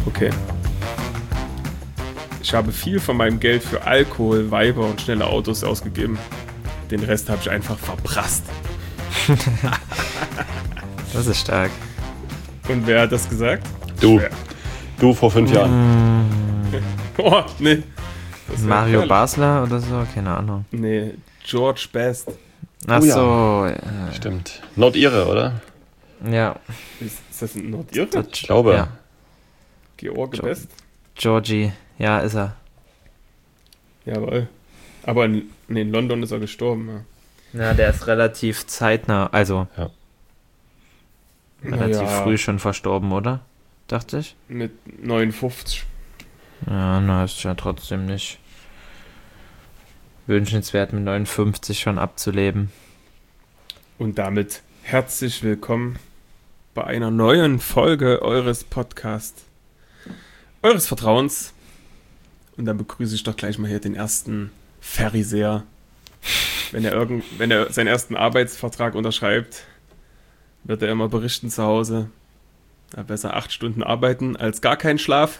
Okay. Ich habe viel von meinem Geld für Alkohol, Weiber und schnelle Autos ausgegeben. Den Rest habe ich einfach verprasst. Das ist stark. Und wer hat das gesagt? Du. Schwer. Du vor 5 Jahren. Oh, nee. Das wär Mario gefährlich. Basler oder so? Keine Ahnung. Nee, George Best. Ach Oh ja. so. Stimmt. Nordire, oder? Ja. Ist das ein Nordire? Ich glaube. Ja. George Best? Georgie. Ja, ist er. Jawohl. Aber in London ist er gestorben. Ja, der ist relativ zeitnah, also Ja. relativ Ja. früh schon verstorben, oder? Dachte ich. Mit 59. Ja, na, ist ja trotzdem nicht wünschenswert, mit 59 schon abzuleben. Und damit herzlich willkommen bei einer neuen Folge eures Podcasts, eures Vertrauens. Und dann begrüße ich doch gleich mal hier den ersten Pharisäer. Wenn er seinen ersten Arbeitsvertrag unterschreibt, wird er immer berichten zu Hause. Ja, besser 8 Stunden arbeiten als gar keinen Schlaf.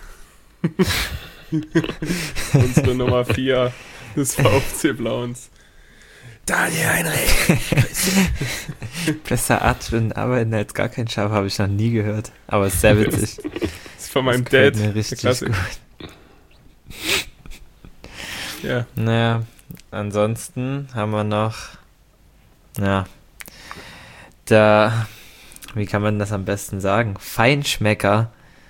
Unsere Nummer 4 des VfC Blauens. Daniel Heinrich. Besser 8 Stunden arbeiten als gar kein Schaf, habe ich noch nie gehört. Aber ist sehr witzig. Das ist von meinem Das gefällt Dad. mir richtig Klassik. gut. Ja. Naja, ansonsten haben wir noch, ja, wie kann man das am besten sagen? Feinschmecker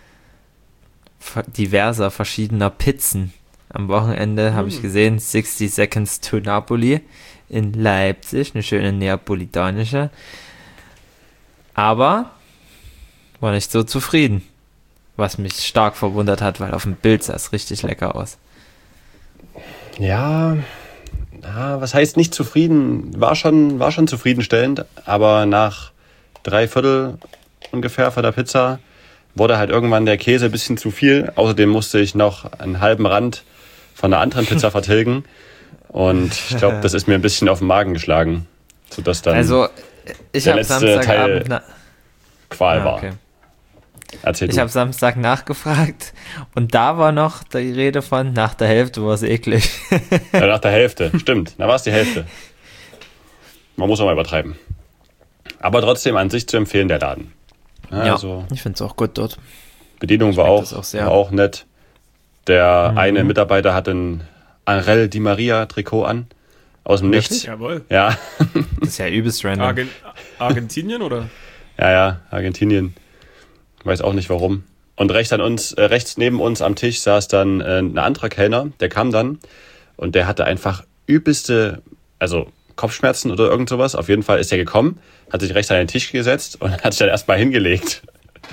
diverser verschiedener Pizzen. Am Wochenende habe ich gesehen, 60 Seconds to Napoli in Leipzig, eine schöne neapolitanische. Aber war nicht so zufrieden, was mich stark verwundert hat, weil auf dem Bild sah es richtig lecker aus. Ja, was heißt nicht zufrieden? War schon zufriedenstellend, aber nach 3/4 ungefähr von der Pizza wurde halt irgendwann der Käse ein bisschen zu viel. Außerdem musste ich noch einen halben Rand von einer anderen Pizza vertilgen. Und ich glaube, das ist mir ein bisschen auf den Magen geschlagen, sodass dann Also, ich der habe letzte Samstagabend... Teil Qual war. Okay. Erzähl Ich du. habe Samstag nachgefragt und da war noch die Rede von, nach der Hälfte war es eklig. Ja, nach der Hälfte, stimmt. Da war es die Hälfte. Man muss auch mal übertreiben. Aber trotzdem an sich zu empfehlen, der Laden. Ja, also ich finde es auch gut dort. Bedienung war Schmeckt das auch, auch sehr. war auch nett. Der eine Mitarbeiter hat ein Angel Di Maria Trikot an. Aus dem Nichts. Jawohl. Ja. Das ist ja übelst random. Argentinien oder? Ja, Argentinien. Weiß auch nicht warum. Und rechts neben uns am Tisch saß dann ein anderer Kellner, der kam dann und der hatte einfach übelste, also Kopfschmerzen oder irgend sowas. Auf jeden Fall ist er gekommen, hat sich rechts an den Tisch gesetzt und hat sich dann erstmal hingelegt.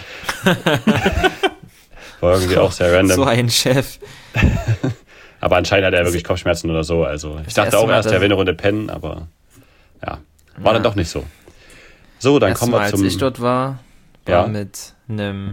War irgendwie auch sehr random. So ein Chef. Aber anscheinend hat er wirklich Kopfschmerzen oder so. Also ich dachte erste auch Mal, erst, er dass- will eine Runde pennen, aber ja, war dann doch nicht so. So, dann kommen wir Mal, zum... als ich dort war Ja. mit einem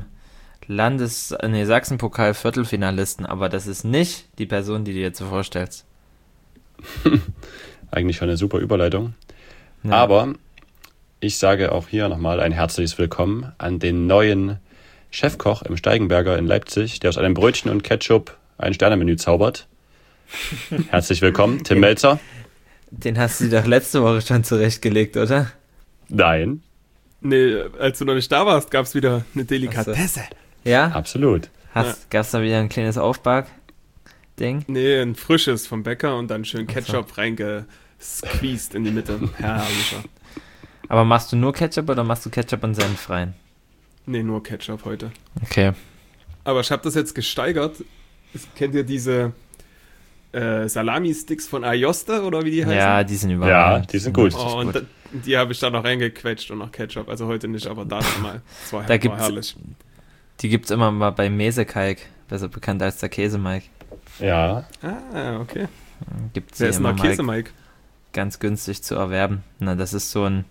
Sachsenpokal-Viertelfinalisten, aber das ist nicht die Person, die du dir jetzt so vorstellst. Eigentlich schon eine super Überleitung. Ja. Aber ich sage auch hier nochmal ein herzliches Willkommen an den neuen Chefkoch im Steigenberger in Leipzig, der aus einem Brötchen und Ketchup ein Sternemenü zaubert. Herzlich willkommen, Tim Melzer. Den hast du doch letzte Woche schon zurechtgelegt, oder? Nein, Nee, als du noch nicht da warst, gab es wieder eine Delikatesse. Ja? absolut. Gab's da wieder ein kleines Aufback-Ding? Nee, ein frisches vom Bäcker und dann schön Ketchup reingesqueezed in die Mitte. Herrlicher. Aber machst du nur Ketchup oder machst du Ketchup und Senf rein? Nee, nur Ketchup heute. Okay. Aber ich habe das jetzt gesteigert. Kennt ihr diese Salami-Sticks von Ayosta oder wie die heißen? Ja, die sind Ja, überall. die sind gut. Oh, und die habe ich dann noch reingequetscht und noch Ketchup. Also heute nicht, aber da schon mal. Das war, Da war gibt's- herrlich. Die gibt's immer mal bei Mesekalk, besser bekannt als der Käse-Mike. Ja, Ah, okay. Gibt's Wer hier ist immer noch mal Käse, Mike? ganz günstig zu erwerben. Na, das ist so ein...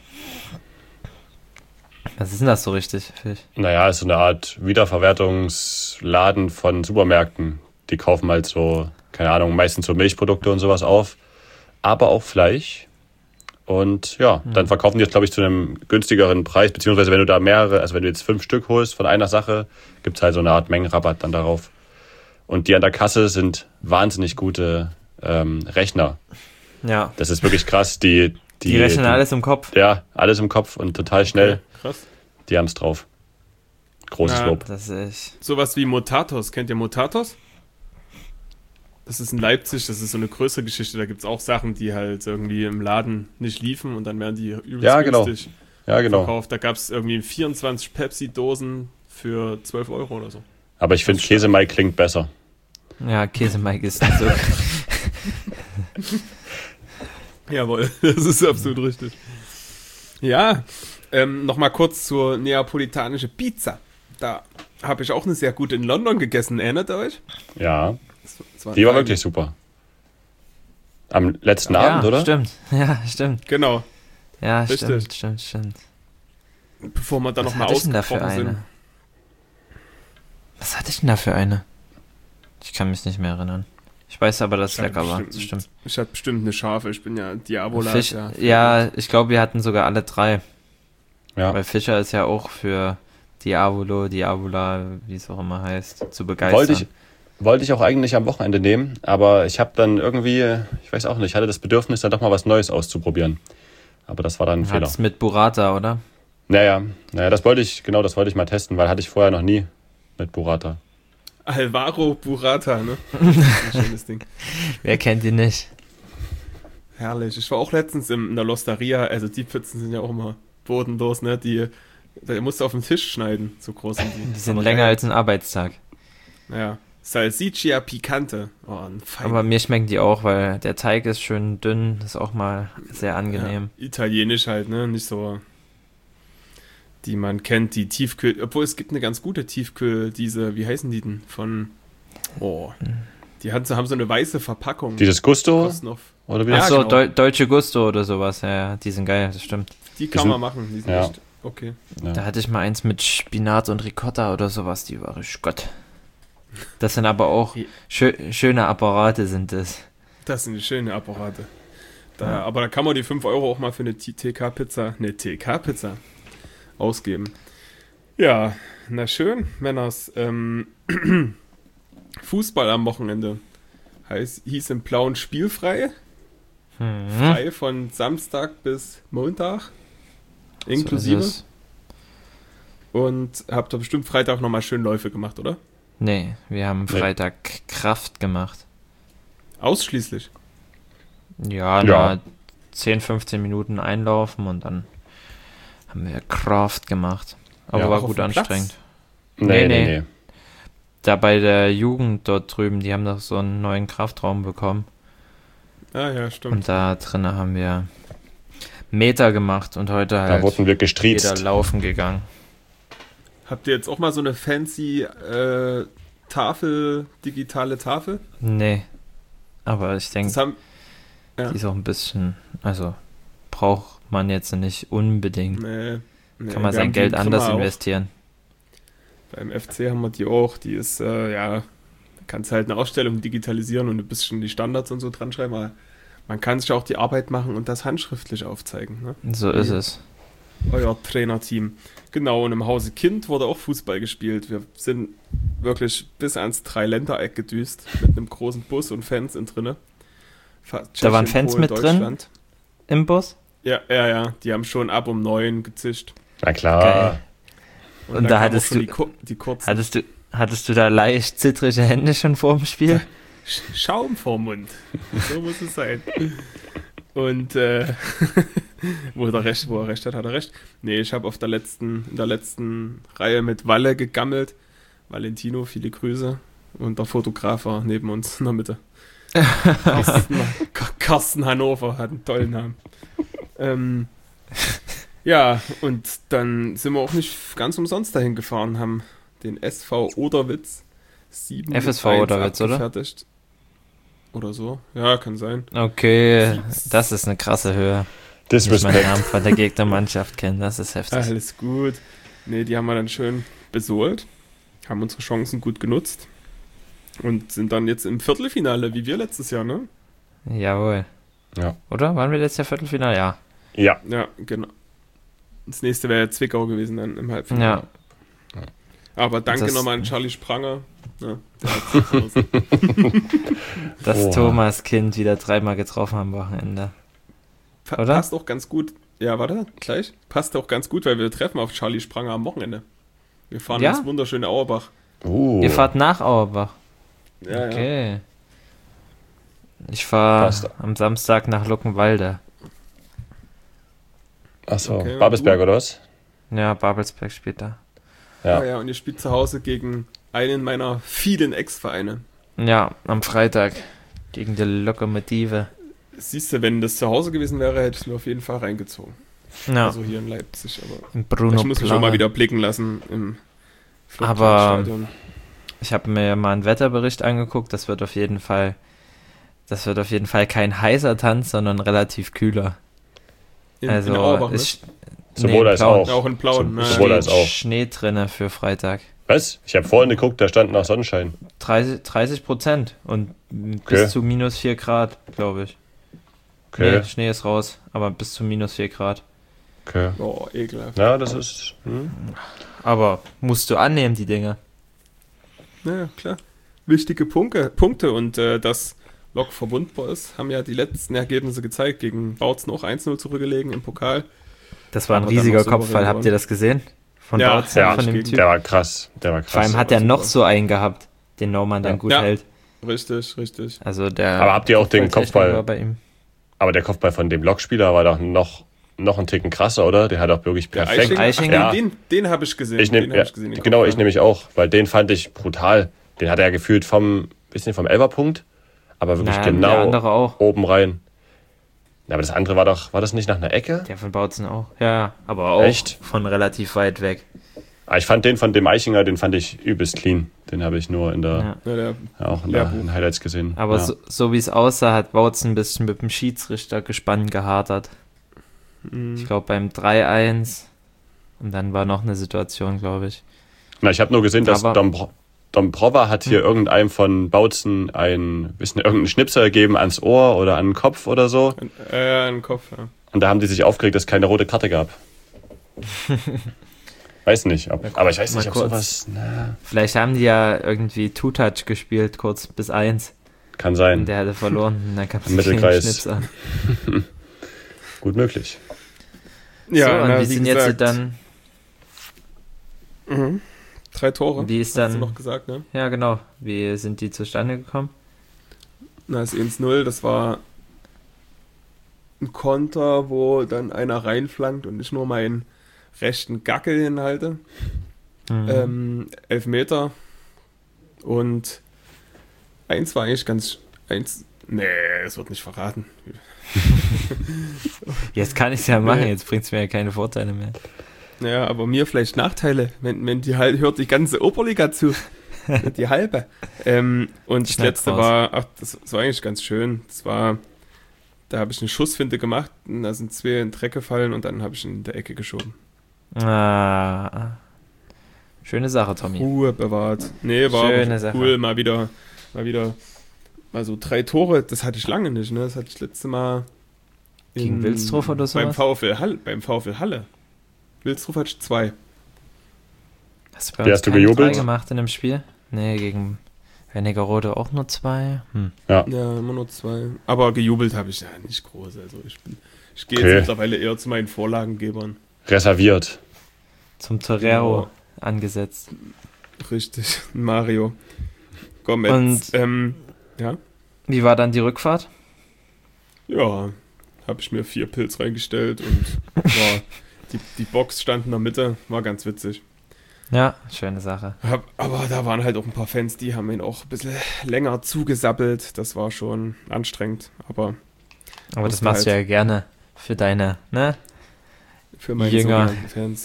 Was ist denn das so richtig? naja, ist so eine Art Wiederverwertungsladen von Supermärkten. Die kaufen halt so, keine Ahnung, meistens so Milchprodukte und sowas auf. Aber auch Fleisch. Und ja, dann verkaufen die das, glaube ich, zu einem günstigeren Preis, beziehungsweise wenn du da mehrere, also wenn du jetzt 5 Stück holst von einer Sache, gibt's halt so eine Art Mengenrabatt dann darauf. Und die an der Kasse sind wahnsinnig gute Rechner. Ja. Das ist wirklich krass. Die rechnen alles im Kopf. Ja, alles im Kopf und total schnell. Okay, krass. Die haben's drauf. Großes Lob. Das ist Sowas wie Motatos. Kennt ihr Motatos? Das ist in Leipzig, das ist so eine größere Geschichte. Da gibt es auch Sachen, die halt irgendwie im Laden nicht liefen und dann werden die übelst günstig verkauft. Da gab es irgendwie 24 Pepsi-Dosen für 12 Euro oder so. Aber ich finde, Käsemai klingt besser. Ja, Käsemai ist nicht so. Jawohl, das ist absolut richtig. Ja, nochmal kurz zur neapolitanischen Pizza. Da habe ich auch eine sehr gute in London gegessen. Erinnert ihr euch? Ja, die war wirklich super. Am letzten Abend, oder? Stimmt. Ja, stimmt. Genau. Ja, Richtig. stimmt. Bevor wir da Was nochmal hatte ich denn da für ausgebrochen sind. eine? Was hatte ich denn da für eine? Ich kann mich nicht mehr erinnern. Ich weiß aber, dass es lecker war. Das stimmt. Ich hatte bestimmt eine scharfe. Ich bin ja Diavola. Fisch, ja, ich glaube, wir hatten sogar alle 3. Ja. Weil Fischer ist ja auch für Diavola, wie es auch immer heißt, zu begeistern. Wollte ich auch eigentlich am Wochenende nehmen, aber ich habe dann irgendwie, ich weiß auch nicht, ich hatte das Bedürfnis, dann doch mal was Neues auszuprobieren. Aber das war dann ein Fehler. Hat's mit Burrata, oder? Naja, das wollte ich mal testen, weil hatte ich vorher noch nie mit Burrata. Alvaro Burrata, ne? Ein schönes Ding. Wer kennt ihn nicht? Herrlich. Ich war auch letztens in der Losteria, also die Pizzen sind ja auch immer bodenlos, ne? Da musst du auf den Tisch schneiden, so groß sind die. Die sind länger als ein Arbeitstag. Ja. Salsiccia Picante. Oh, ein Fein. Aber mir schmecken die auch, weil der Teig ist schön dünn, ist auch mal sehr angenehm. Ja, italienisch halt, ne? Nicht so, die man kennt, die Tiefkühl... Obwohl, es gibt eine ganz gute Tiefkühl, wie heißen die denn? Die haben so eine weiße Verpackung. Dieses Gusto? Kosten auf, Oder wie? Ach so, genau. Deutsche Gusto oder sowas, ja, die sind geil, das stimmt. Die kann man machen, die sind ja. echt okay. Ja. Da hatte ich mal eins mit Spinat und Ricotta oder sowas, die war richtig Gott. Das sind aber auch schöne Apparate sind das. Das sind schöne Apparate. Aber da kann man die 5 Euro auch mal für eine TK-Pizza ausgeben. Ja, na schön, Männers. Fußball am Wochenende. Hieß im Blauen spielfrei. Frei von Samstag bis Montag. Inklusive. So ist es. Und habt ihr bestimmt Freitag nochmal schön Läufe gemacht, oder? Nee, wir haben Freitag Kraft gemacht. Ausschließlich. Ja. 10, 15 Minuten einlaufen und dann haben wir Kraft gemacht. Aber Ja, war auch gut auf dem anstrengend. Nee. Da bei der Jugend dort drüben, die haben doch so einen neuen Kraftraum bekommen. Ah ja, stimmt. Und da drinnen haben wir Meter gemacht und heute halt Da wurden wir jeder gestriezt. laufen gegangen. Habt ihr jetzt auch mal so eine fancy digitale Tafel? Nee. Aber ich denke, Ja. die ist auch ein bisschen, also braucht man jetzt nicht unbedingt. Nee, Kann man wir sein haben Geld die anders Trimmer auch. investieren. Beim FC haben wir die auch. Die ist, da kannst halt eine Ausstellung digitalisieren und ein bisschen die Standards und so dran schreiben, aber man kann sich auch die Arbeit machen und das handschriftlich aufzeigen. Ne? So ist es. Euer Trainerteam. Genau, und im Hause Kind wurde auch Fußball gespielt. Wir sind wirklich bis ans Dreiländereck gedüst mit einem großen Bus und Fans in drinne. Da waren Fans mit drin? Im Bus? Ja. Die haben schon ab um 9 gezischt. Na klar. Geil. Und da kamen hattest auch schon du- die kurzen Hattest du da leicht zittrige Hände schon vor dem Spiel? Schaum vorm Mund. So muss es sein. Und wo er recht hat, hat er recht. Nee, ich habe in der letzten Reihe mit Walle gegammelt. Valentino, viele Grüße. Und der Fotograf war neben uns in der Mitte. Carsten Hannover hat einen tollen Namen. Ja, und dann sind wir auch nicht ganz umsonst dahin gefahren, haben den SV Oderwitz 7 FSV Oderwitz, oder? abgefertigt. Oder so. Ja, kann sein. Okay, das ist eine krasse Höhe. Ich meinen Disrespect. Namen von der Gegnermannschaft kennen, das ist heftig. Alles gut. Nee, die haben wir dann schön besohlt, haben unsere Chancen gut genutzt und sind dann jetzt im Viertelfinale, wie wir letztes Jahr, ne? Jawohl. Ja. Oder? Waren wir letztes Jahr Viertelfinale? Ja. Ja. Ja, genau. Das nächste wäre Zwickau gewesen dann im Halbfinale. Ja. Aber danke Das- nochmal an Charlie Spranger. Ja, der hat's Das Oha. Thomas-Kind wieder 3-mal getroffen am Wochenende. Oder? Passt auch ganz gut. Ja, warte, gleich. Passt auch ganz gut, weil wir treffen auf Charlie Spranger am Wochenende. Wir fahren Ja? ins wunderschöne Auerbach. Ihr fahrt nach Auerbach. Ja, ja. Okay. Ich fahre Passt. am Samstag nach Luckenwalde. Achso, Okay, Babelsberg oder was? Ja, Babelsberg spielt da. Ja. Ah, ja, und ihr spielt zu Hause gegen einen meiner vielen Ex-Vereine. Ja, am Freitag gegen die Lokomotive. Siehst du, wenn das zu Hause gewesen wäre, hätte ich es mir auf jeden Fall reingezogen. Ja, Also hier in Leipzig. Aber im Bruno ich muss mich schon mal Plaue. wieder blicken lassen im Aber- Stadion. Ich habe mir mal einen Wetterbericht angeguckt. Das wird auf jeden Fall kein heißer Tanz, sondern relativ kühler. In Also Auerbach, ne? ist Sowohl in als Plauen auch. Auch in Plauen. So- Na, sowohl ja. als auch. Schnee drinne für Freitag. Was? Ich habe vorhin geguckt, da stand noch Sonnenschein. 30% und Okay. bis zu minus 4 Grad, glaube ich. Okay, Nee, Schnee ist raus, aber bis zu minus 4 Grad. okay. Oh, ekelhaft. Ja, das ist... Aber musst du annehmen, die Dinge. Ja, klar. Wichtige Punkte und dass Lok verwundbar ist, haben ja die letzten Ergebnisse gezeigt. Gegen Bautzen auch 1-0 zurückgelegen im Pokal. Das war ein Aber dann riesiger noch souverän Kopfball. Habt ihr das gesehen? Von Ja, Bautzen, ja, von dem gegen- Typ. Der war krass. Vor allem hat er noch so einen gehabt, den Naumann dann Ja. gut Ja. hält. Richtig, richtig. Also der Aber habt ihr auch den Kopfballtechnik Kopfball- war bei ihm. Aber der Kopfball von dem Lokspieler war doch noch einen Ticken krasser, oder? Der hat auch wirklich Der perfekt... Eichinger? Ja, Den habe ich gesehen. ich nehm, Den ja, hab ich gesehen, den genau, Kopfball. ich nämlich auch. Weil den fand ich brutal. Den hat er gefühlt vom Elferpunkt, aber wirklich Der genau andere auch. oben rein. Ja, aber das andere war das nicht nach einer Ecke? Der von Bautzen auch. Ja, aber auch Echt? von relativ weit weg. Ich fand den von dem Eichinger, den fand ich übelst clean. Den habe ich nur in Ja. der, Ja, auch in Lehrbuch. den Highlights gesehen. Aber ja. so wie es aussah, hat Bautzen ein bisschen mit dem Schiedsrichter gespannt gehadert. Mhm. Ich glaube beim 3-1. Und dann war noch eine Situation, glaube ich. Na, ich habe nur gesehen, dass Aber- Dombrova hat hier irgendeinem von Bautzen irgendeinen Schnipsel gegeben ans Ohr oder an den Kopf oder so. Ein Kopf, ja. Und da haben die sich aufgeregt, dass es keine rote Karte gab. Weiß nicht, aber ich weiß Mal nicht, ob kurz. sowas... Na, Vielleicht haben die ja irgendwie Two-Touch gespielt, kurz bis 1. kann Und sein. der hatte verloren. Und dann kam Im Mittelkreis. Schnips an. Gut möglich. Ja, so, und na, wie sind gesagt, jetzt dann... Mhm. 3 Tore. Wie ist hast du dann... noch gesagt, ne? Ja, genau. Wie sind die zustande gekommen? Na, das 1-0, das war ein Konter, wo dann einer reinflankt und ich nur meinen rechten Gackel hinhalte. Mhm. 11 Meter. Und eins war eigentlich nee, es wird nicht verraten. Jetzt kann ich es ja machen, Nee. jetzt bringt es mir ja keine Vorteile mehr. Ja, aber mir vielleicht Nachteile, wenn die halt hört die ganze Oberliga zu. Nicht die halbe. Und das Schneid letzte raus. das war eigentlich ganz schön. Da habe ich eine Schussfinte gemacht, und da sind 2 in den Dreck gefallen und dann habe ich ihn in der Ecke geschoben. Ah, schöne Sache, Tommy. Ruhe bewahrt. Nee, war Schöne aber Sache. cool, mal wieder mal so 3 Tore, das hatte ich lange nicht, ne? Das hatte ich letzte Mal Gegen Wilsdruff oder beim sowas? VfL Halle. Wilsdruff hatte ich 2. Hast du bei Wie uns hast du keine gejubelt? 3 gemacht in dem Spiel? Nee, gegen Wernigerode auch nur 2. Ja, immer nur 2. Aber gejubelt habe ich ja nicht groß. Also ich gehe Okay. jetzt mittlerweile eher zu meinen Vorlagengebern. Reserviert. Zum Torero Genau. angesetzt. Richtig, Mario Gomez. Ja, Wie war dann die Rückfahrt? habe ich mir 4 Pilz reingestellt und die Box stand in der Mitte, war ganz witzig. Ja, schöne Sache. Aber da waren halt auch ein paar Fans, die haben ihn auch ein bisschen länger zugesappelt. Das war schon anstrengend, aber Aber das Musste machst du halt. ja gerne für deine, ne? für meine Jünger. sogenannten Fans.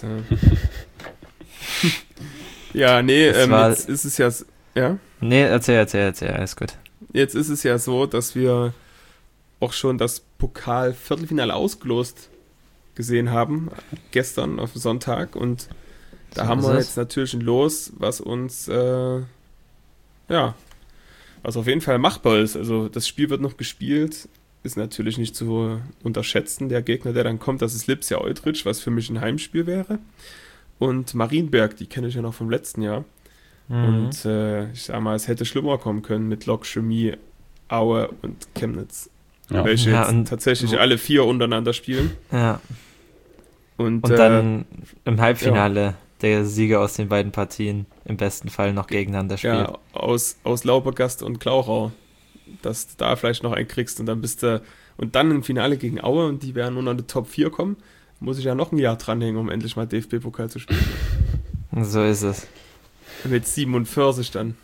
Ja, nee, Das war- jetzt ist es ja, ja, Nee, erzähl, alles gut. jetzt ist es ja so, dass wir auch schon das Pokal-Viertelfinale ausgelost gesehen haben, gestern auf Sonntag, und da So haben ist wir es. jetzt natürlich ein Los, was uns, was auf jeden Fall machbar ist. Also das Spiel wird noch gespielt ist natürlich nicht zu unterschätzen. Der Gegner, der dann kommt, das ist Lipsia Eutrich, was für mich ein Heimspiel wäre. Und Marienberg, die kenne ich ja noch vom letzten Jahr. Und ich sag mal, es hätte schlimmer kommen können mit Lok, Chemie, Aue und Chemnitz. Ja. Welche Ja, und jetzt tatsächlich alle 4 untereinander spielen. Ja. Und, Und dann im Halbfinale der Sieger aus den beiden Partien im besten Fall noch gegeneinander spielt. ja, aus Laubergast und Klauchau, dass du da vielleicht noch einen kriegst und dann bist du, und dann im Finale gegen Aue und die werden nur noch in die Top 4 kommen, muss ich ja noch ein Jahr dranhängen, um endlich mal DFB-Pokal zu spielen. So ist es. Mit 47 dann.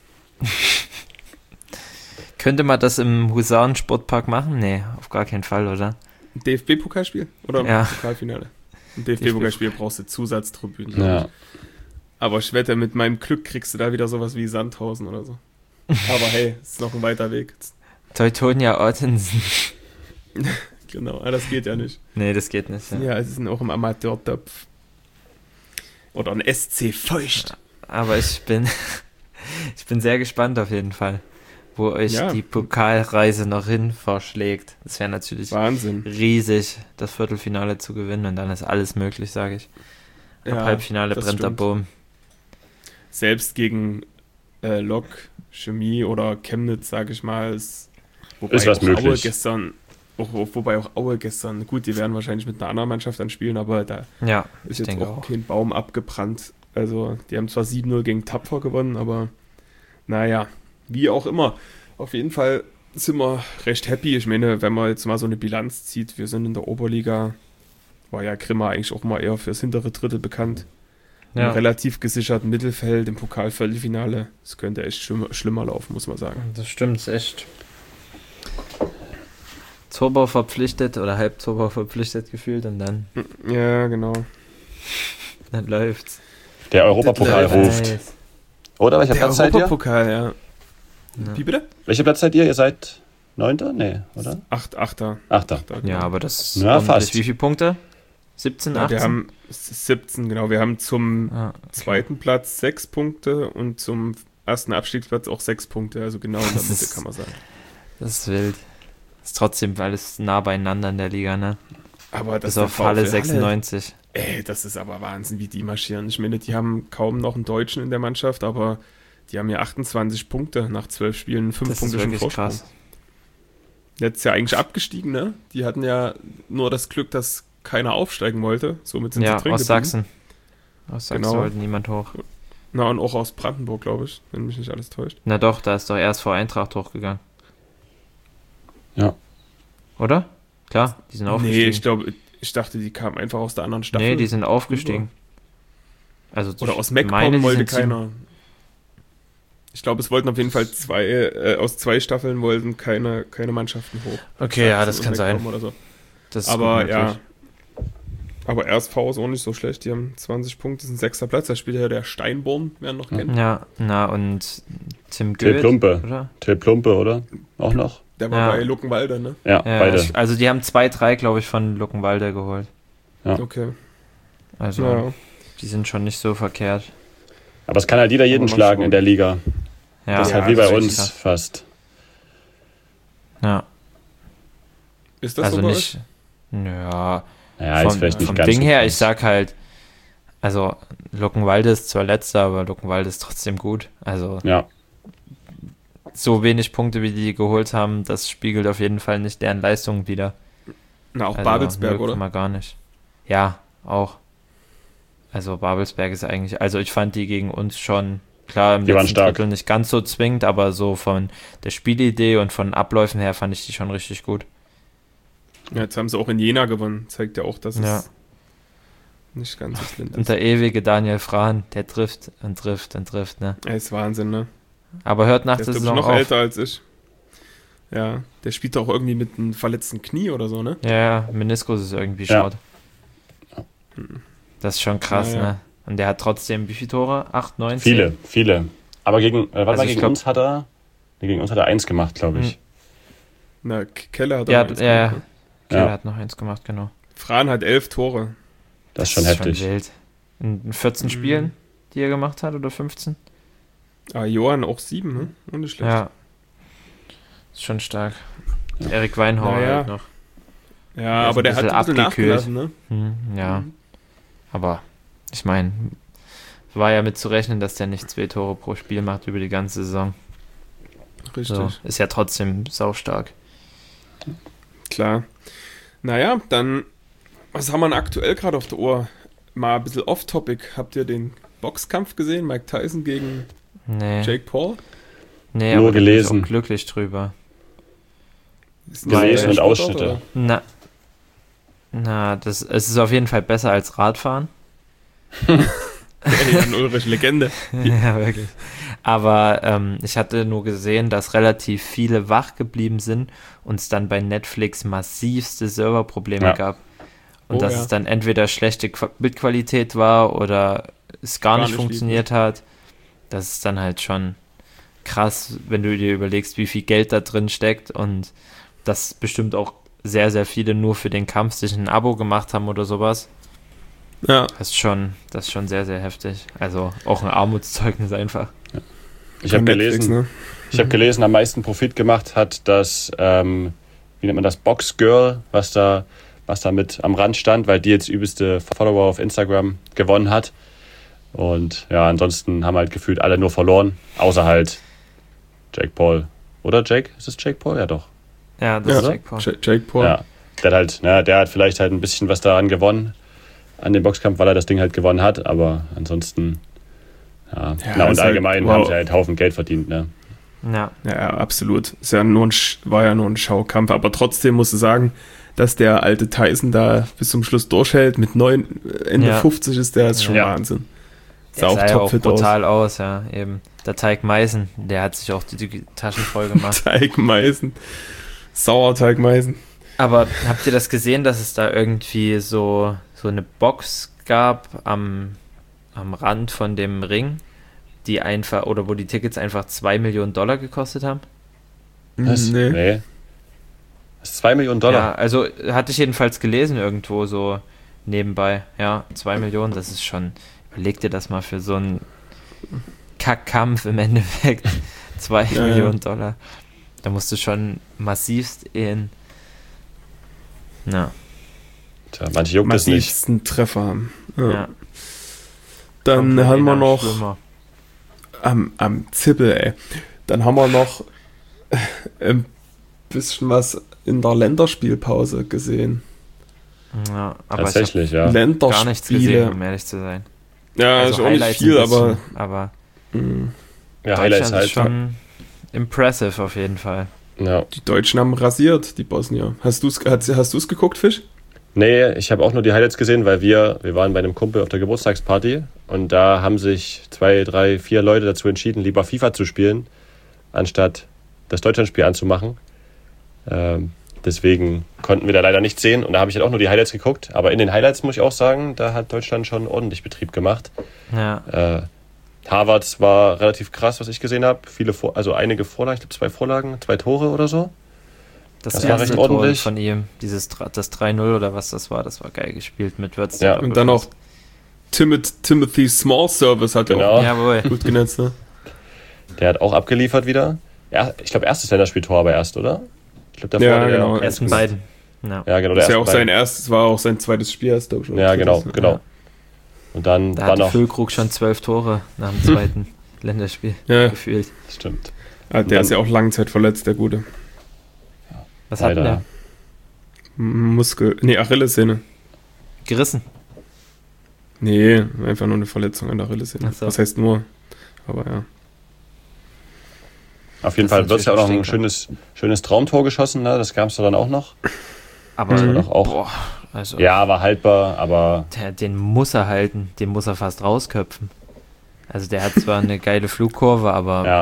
Könnte man das im Husaren-Sportpark machen? Nee, auf gar keinen Fall, oder? Ein DFB-Pokalspiel? Oder Ja. Pokalfinale? Ein DFB-Pokalspiel brauchst du Zusatztribünen. glaub Ja. ich. Aber ich wette, mit meinem Glück kriegst du da wieder sowas wie Sandhausen oder so. Aber hey, es ist noch ein weiter Weg. Teutonia Ottensen. Genau, aber das geht ja nicht. Nee, das geht nicht. Ja. Ja, es ist auch im Amateurtopf. Oder ein SC Feucht. Aber ich bin sehr gespannt auf jeden Fall, wo euch Ja. die Pokalreise noch hin verschlägt. Das wäre natürlich Wahnsinn. riesig, das Viertelfinale zu gewinnen und dann ist alles möglich, sage ich. Ab Ja, Halbfinale das brennt der stimmt. Boom. Selbst gegen Lok, Chemie oder Chemnitz, sage ich mal, ist Ist was auch möglich. wobei auch Aue gestern, gut, die werden wahrscheinlich mit einer anderen Mannschaft dann spielen, aber da Ja, ist ich jetzt denke auch auch. kein Baum abgebrannt. Also, die haben zwar 7-0 gegen Tapfer gewonnen, aber naja, wie auch immer. Auf jeden Fall sind wir recht happy. Ich meine, wenn man jetzt mal so eine Bilanz zieht, wir sind in der Oberliga, war ja Grimma eigentlich auch mal eher fürs hintere Drittel bekannt. Im Ja, relativ gesicherten Mittelfeld, im Pokalviertelfinale. Es könnte echt schlimmer laufen, muss man sagen. das stimmt, ist echt. Zorbau verpflichtet oder halb Zorbau verpflichtet gefühlt und dann Ja, genau. läuft's. Der Europapokal Das ruft. Nice. Oder welcher Der Platz seid ihr? Europapokal, ja. Ja. Wie bitte? Welcher Platz seid ihr? Ihr seid 9.? Nee, oder? Achter. 8. Ja, aber das ist Ja, ordentlich. fast. Wie viele Punkte? 17, Ja, 18? wir haben 17, genau. Wir haben zum Ah, zweiten Platz 6 Punkte und zum ersten Abstiegsplatz auch 6 Punkte. Also genau in der Das Mitte, ist- kann man sagen. das ist wild. Ist trotzdem alles nah beieinander in der Liga, ne? Aber das Bis auf Halle 96. Ey, das ist aber Wahnsinn, wie die marschieren. Ich meine, die haben kaum noch einen Deutschen in der Mannschaft, aber die haben ja 28 Punkte nach 12 Spielen, 5 Das ist Punkte schon wirklich Vorsprung. krass. Jetzt ja eigentlich abgestiegen, ne? Die hatten ja nur das Glück, dass keiner aufsteigen wollte. Somit sind Ja, sie drin aus geblieben. Sachsen. Aus Sachsen Genau. wollte niemand hoch. Na, und auch aus Brandenburg, glaube ich, wenn mich nicht alles täuscht. Na doch, da ist doch erst vor Eintracht hochgegangen. Ja. Oder? Klar, die sind aufgestiegen. Nee, ich dachte, die kamen einfach aus der anderen Staffel. Nee, die sind aufgestiegen. Also Oder aus meine, MacPom die wollte sind keiner. Ich glaube, es wollten auf jeden Fall aus 2 Staffeln wollten keine Mannschaften hoch. Okay, ja, Sachsen das und kann sein. MacPom Oder so. Das ist Aber gut ja. möglich. Aber RSV ist auch nicht so schlecht. Die haben 20 Punkte, sind 6. Platz. Da spielt ja der Steinborn, wer ihn noch kennt. Ja, na und Tim Till Goeth, Plumpe. oder? Till Plumpe, oder? Auch noch? Der war Ja. bei Luckenwalde, ne? Ja, Ja, beide. also die haben 2-3, glaube ich, von Luckenwalde geholt. Ja. Okay. Also Ja. die sind schon nicht so verkehrt. Aber es kann halt jeder jeden Aber mal schlagen schauen. in der Liga. Ja, Das ist halt Ja, wie das bei ist uns krass. fast. Ja, Ist das also so bei nicht. Ja, Naja, jetzt vielleicht nicht vom ganz Ding so her, krass. ich sag halt, also Luckenwalde ist zwar letzter, aber Luckenwalde ist trotzdem gut. Also Ja, so wenig Punkte, wie die geholt haben, das spiegelt auf jeden Fall nicht deren Leistung wider. euch? Na, auch Also, Babelsberg, oder? Mal gar nicht. Ja, auch. Also Babelsberg ist eigentlich, also ich fand die gegen uns schon, klar, im Die waren letzten stark. Drittel nicht ganz so zwingend, aber so von der Spielidee und von Abläufen her fand ich die schon richtig gut. Ja, jetzt haben sie auch in Jena gewonnen. Zeigt ja auch, dass Ja. es nicht ganz so blind Und ist. der ewige Daniel Frahn, der trifft und trifft und trifft, ne? Ey, ist Wahnsinn, ne? Aber hört nach Der der ist, glaube Saison ich, noch auf. älter als ich. Ja, der spielt doch irgendwie mit einem verletzten Knie oder so, ne? Ja, Meniskus ist irgendwie Ja. Schrott. Das ist schon krass, Ja, ja. ne? Und der hat trotzdem, wie viele Tore? 8, 9, 10? viele. Aber gegen, Also ich gegen glaub- uns hat er, gegen uns hat er 1 gemacht, glaube ich. Na, Keller hat Ja, auch eins ja, gemacht, ne? Keller Ja. hat noch eins gemacht, genau. Fran hat 11 Tore. Das ist schon heftig. wild. In 14 Mhm. Spielen, die er gemacht hat, oder 15? Ah, Johann auch 7, ne? Und nicht schlecht. Ja. Ist schon stark. Erik Weinhauer halt noch. Ja, aber der hat ein bisschen nachgelassen, ne? Ja. Aber ich meine, war ja mit zu rechnen, dass der nicht 2 Tore pro Spiel macht über die ganze Saison. Richtig. So, ist ja trotzdem saustark. Klar. Naja, dann, was haben wir denn aktuell gerade auf der Uhr? Mal ein bisschen off-topic. Habt ihr den Boxkampf gesehen? Mike Tyson gegen Jake Paul? Nee, nur aber gelesen. bin ich auch glücklich drüber. Gelesen und Ausschnitte. Oder? Es ist auf jeden Fall besser als Radfahren. Jan Ulrich, Legende. Ja, wirklich. Aber ich hatte nur gesehen, dass relativ viele wach geblieben sind und es dann bei Netflix massivste Serverprobleme gab. Und dass es dann entweder schlechte Bildqualität war oder es gar nicht funktioniert hat. Das ist dann halt schon krass, wenn du dir überlegst, wie viel Geld da drin steckt und dass bestimmt auch sehr, sehr viele nur für den Kampf sich ein Abo gemacht haben oder sowas. Ja. Das ist schon sehr, sehr heftig. Also auch ein Armutszeugnis einfach. Ich habe gelesen, am meisten Profit gemacht hat das, wie nennt man das, Boxgirl, was da mit am Rand stand, weil die jetzt übelste Follower auf Instagram gewonnen hat. Und ja, ansonsten haben halt gefühlt alle nur verloren, außer halt Jake Paul. Oder Jake? Ist es Jake Paul? Ja, doch. Ja, das ist Jake Paul. Jake Paul. Ja, der hat vielleicht halt ein bisschen was daran gewonnen, an dem Boxkampf, weil er das Ding halt gewonnen hat, aber ansonsten, und allgemein haben sie halt einen Haufen Geld verdient, ne? Ja, absolut. Ist ja war ja nur ein Schaukampf, aber trotzdem musst du sagen, dass der alte Tyson da bis zum Schluss durchhält, mit Ende 50 ist schon Wahnsinn. Der sah auch brutal aus, ja, eben. Der Teig Meißen, der hat sich auch die Taschen voll gemacht. Teig Meißen. Sauerteig Meißen. Aber habt ihr das gesehen, dass es da irgendwie so eine Box gab am Rand von dem Ring, die einfach, oder wo die Tickets einfach $2 Millionen gekostet haben? Was? Nee. Das ist 2 Millionen Dollar? Ja, also hatte ich jedenfalls gelesen irgendwo so nebenbei. Ja, 2 Millionen, das ist schon, überleg dir das mal für so einen Kackkampf im Endeffekt. 2 Millionen Dollar. Da musst du schon massivst in Tja, manche juckt es nicht. Massivsten Treffer haben. Ja. Dann haben wir noch am Zippel, ey. Dann haben wir noch ein bisschen was in der Länderspielpause gesehen. Ja, aber tatsächlich, ich habe Länderspiele. Gar nichts gesehen, um ehrlich zu sein. Ja, also ist auch nicht viel, bisschen, aber Highlights halt. Ist schon impressive auf jeden Fall. Ja. Die Deutschen haben rasiert, die Bosnier. Hast du's geguckt, Fisch? Nee, ich habe auch nur die Highlights gesehen, weil wir waren bei einem Kumpel auf der Geburtstagsparty und da haben sich 2, 3, 4 Leute dazu entschieden, lieber FIFA zu spielen, anstatt das Deutschlandspiel anzumachen. Deswegen konnten wir da leider nichts sehen und da habe ich halt auch nur die Highlights geguckt. Aber in den Highlights muss ich auch sagen, da hat Deutschland schon ordentlich Betrieb gemacht. Ja. Harvards war relativ krass, was ich gesehen habe. Einige Vorlagen, ich glaube 2 Vorlagen, 2 Tore oder so. Das war recht ordentlich von ihm, das 3-0 oder was das war geil gespielt mit Würz. Ja, und dann auch Timothy Small Service hat er auch gut genetzt. Ne? Der hat auch abgeliefert wieder. Ja, ich glaube, erstes Länderspieltor aber erst, oder? Ich glaube, genau. Ersten beiden. Ja, genau. Das ist ja auch war auch sein zweites Spiel erst. Ja, genau. Und dann da war noch Füllkrug schon 12 Tore nach dem zweiten Länderspiel gefühlt. Stimmt. Ja, der ist ja auch Langzeit verletzt, der Gute. Was hat der? Achillessehne. Gerissen? Nee, einfach nur eine Verletzung an der Achillessehne. So. Das heißt nur, aber ja. Auf jeden Fall wird es ja auch noch ein schönes Traumtor geschossen, ne? Das gab es dann auch noch. Aber ja, war haltbar, aber den muss er halten, den muss er fast rausköpfen. Also der hat zwar eine geile Flugkurve, aber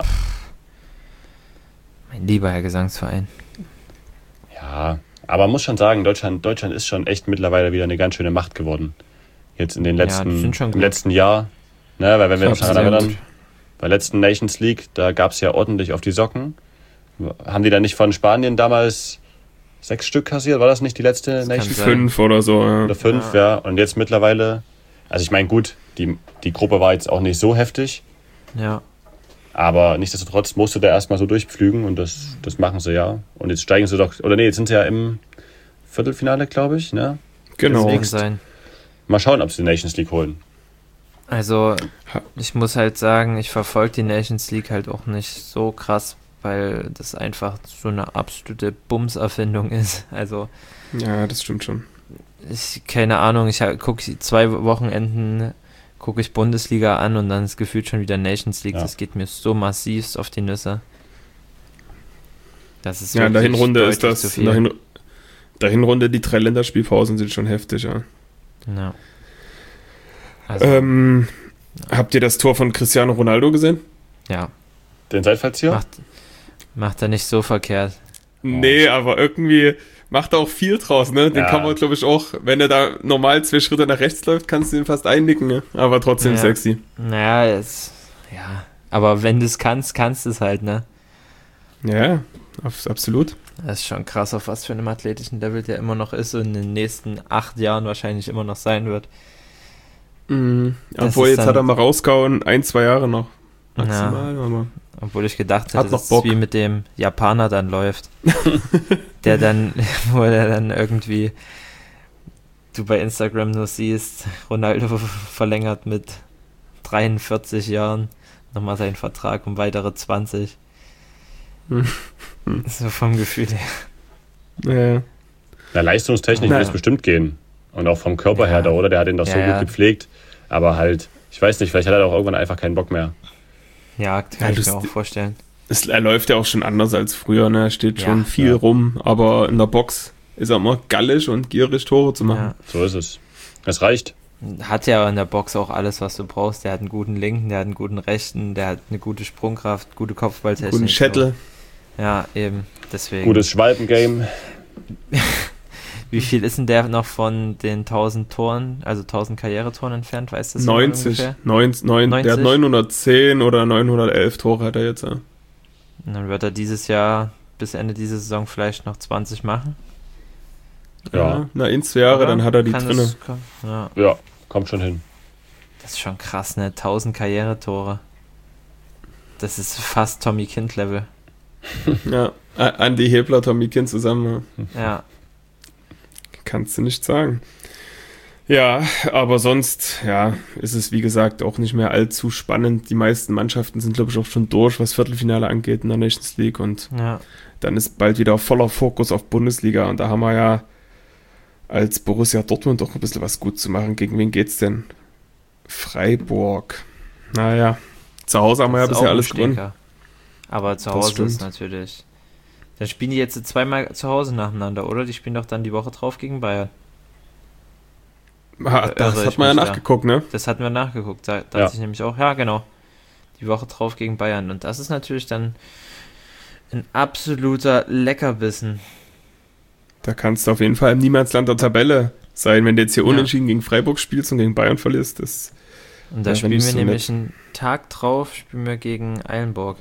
mein lieber Herr Gesangsverein. Ja, aber man muss schon sagen, Deutschland ist schon echt mittlerweile wieder eine ganz schöne Macht geworden. Jetzt in den im letzten Jahr. Ne, weil wenn wir uns daran erinnern, bei der letzten Nations League, da gab es ja ordentlich auf die Socken. Haben die dann nicht von Spanien damals 6 Stück kassiert? War das nicht die letzte Nations League? 5 oder so, ja. Oder 5, ja. Und jetzt mittlerweile, also ich meine, gut, die Gruppe war jetzt auch nicht so heftig. Ja. Aber nichtsdestotrotz musst du da erstmal so durchpflügen und das machen sie ja. Und jetzt steigen sie doch, oder nee, jetzt sind sie ja im Viertelfinale, glaube ich, ne? Genau. Sein. Mal schauen, ob sie die Nations League holen. Also, ich muss halt sagen, ich verfolge die Nations League halt auch nicht so krass, weil das einfach so eine absolute Bums-Erfindung ist. Also, ja, das stimmt schon. Keine Ahnung, ich gucke 2 Wochenenden, gucke ich Bundesliga an und dann ist gefühlt schon wieder Nations League. Ja. Das geht mir so massivst auf die Nüsse. Das ist ja, in der Hinrunde ist das, in der Hinrunde die 3 Länderspielpausen sind schon heftig, ja. Ja. Also, habt ihr das Tor von Cristiano Ronaldo gesehen? Ja. Den Seitfallzieher? Macht er nicht so verkehrt. Nee, aber irgendwie macht er auch viel draus, ne? Den kann man, glaube ich, auch, wenn er da normal 2 Schritte nach rechts läuft, kannst du ihn fast einnicken, ne? Aber trotzdem sexy. Naja, aber wenn du es kannst du es halt, ne? Ja, absolut. Das ist schon krass, auf was für einem athletischen Level der immer noch ist und in den nächsten 8 Jahren wahrscheinlich immer noch sein wird. Obwohl, jetzt hat er mal rausgehauen, 1-2 Jahre noch. Maximal, ja. aber... Obwohl ich gedacht hätte, dass es wie mit dem Japaner dann läuft. Wo er dann irgendwie, du bei Instagram nur siehst, Ronaldo verlängert mit 43 Jahren nochmal seinen Vertrag um weitere 20. So vom Gefühl her. Ja. Na, leistungstechnisch wird es bestimmt gehen. Und auch vom Körper her da, oder? Der hat ihn doch so gut gepflegt. Aber halt, ich weiß nicht, vielleicht hat er auch irgendwann einfach keinen Bock mehr. Ja, kann ich mir auch vorstellen. Er läuft ja auch schon anders als früher, ne? Er steht schon viel rum, aber in der Box ist er immer gallisch und gierig, Tore zu machen. Ja. So ist es. Das reicht. Hat ja in der Box auch alles, was du brauchst. Der hat einen guten Linken, der hat einen guten Rechten, der hat eine gute Sprungkraft, gute Kopfballtechnik. Guten Schättel. So. Ja, eben, deswegen. Gutes Schwalbengame. Wie viel ist denn der noch von den 1000 Toren, also 1000 Karrieretoren entfernt, weißt du das? 90. Der hat 910 oder 911 Tore hat er jetzt, ja. Und dann wird er dieses Jahr bis Ende dieser Saison vielleicht noch 20 machen. Ja, in 2 Jahre, dann hat er die drinne. Ja, kommt schon hin. Das ist schon krass, ne? 1000 Karrieretore. Das ist fast Tommy Kind-Level. Ja, Andi Hebler, Tommy Kind zusammen. Ja. Kannst du nicht sagen. Ja, aber sonst, ist es wie gesagt auch nicht mehr allzu spannend. Die meisten Mannschaften sind, glaube ich, auch schon durch, was Viertelfinale angeht in der Nations League und dann ist bald wieder voller Fokus auf Bundesliga und da haben wir ja als Borussia Dortmund doch ein bisschen was gut zu machen. Gegen wen geht's denn? Freiburg. Naja, zu Hause haben wir ja bisher alles gewonnen. Aber zu Hause ist natürlich... Dann spielen die jetzt 2-mal zu Hause nacheinander, oder? Die spielen doch dann die Woche drauf gegen Bayern. Das hat man ja nachgeguckt, ne? Das hatten wir nachgeguckt. Da dachte ich nämlich auch, ja genau, die Woche drauf gegen Bayern. Und das ist natürlich dann ein absoluter Leckerbissen. Da kannst du auf jeden Fall im Niemandsland der Tabelle sein, wenn du jetzt hier unentschieden gegen Freiburg spielst und gegen Bayern verlierst. Und da spielen wir nämlich einen Tag drauf, spielen wir gegen Eilenburg.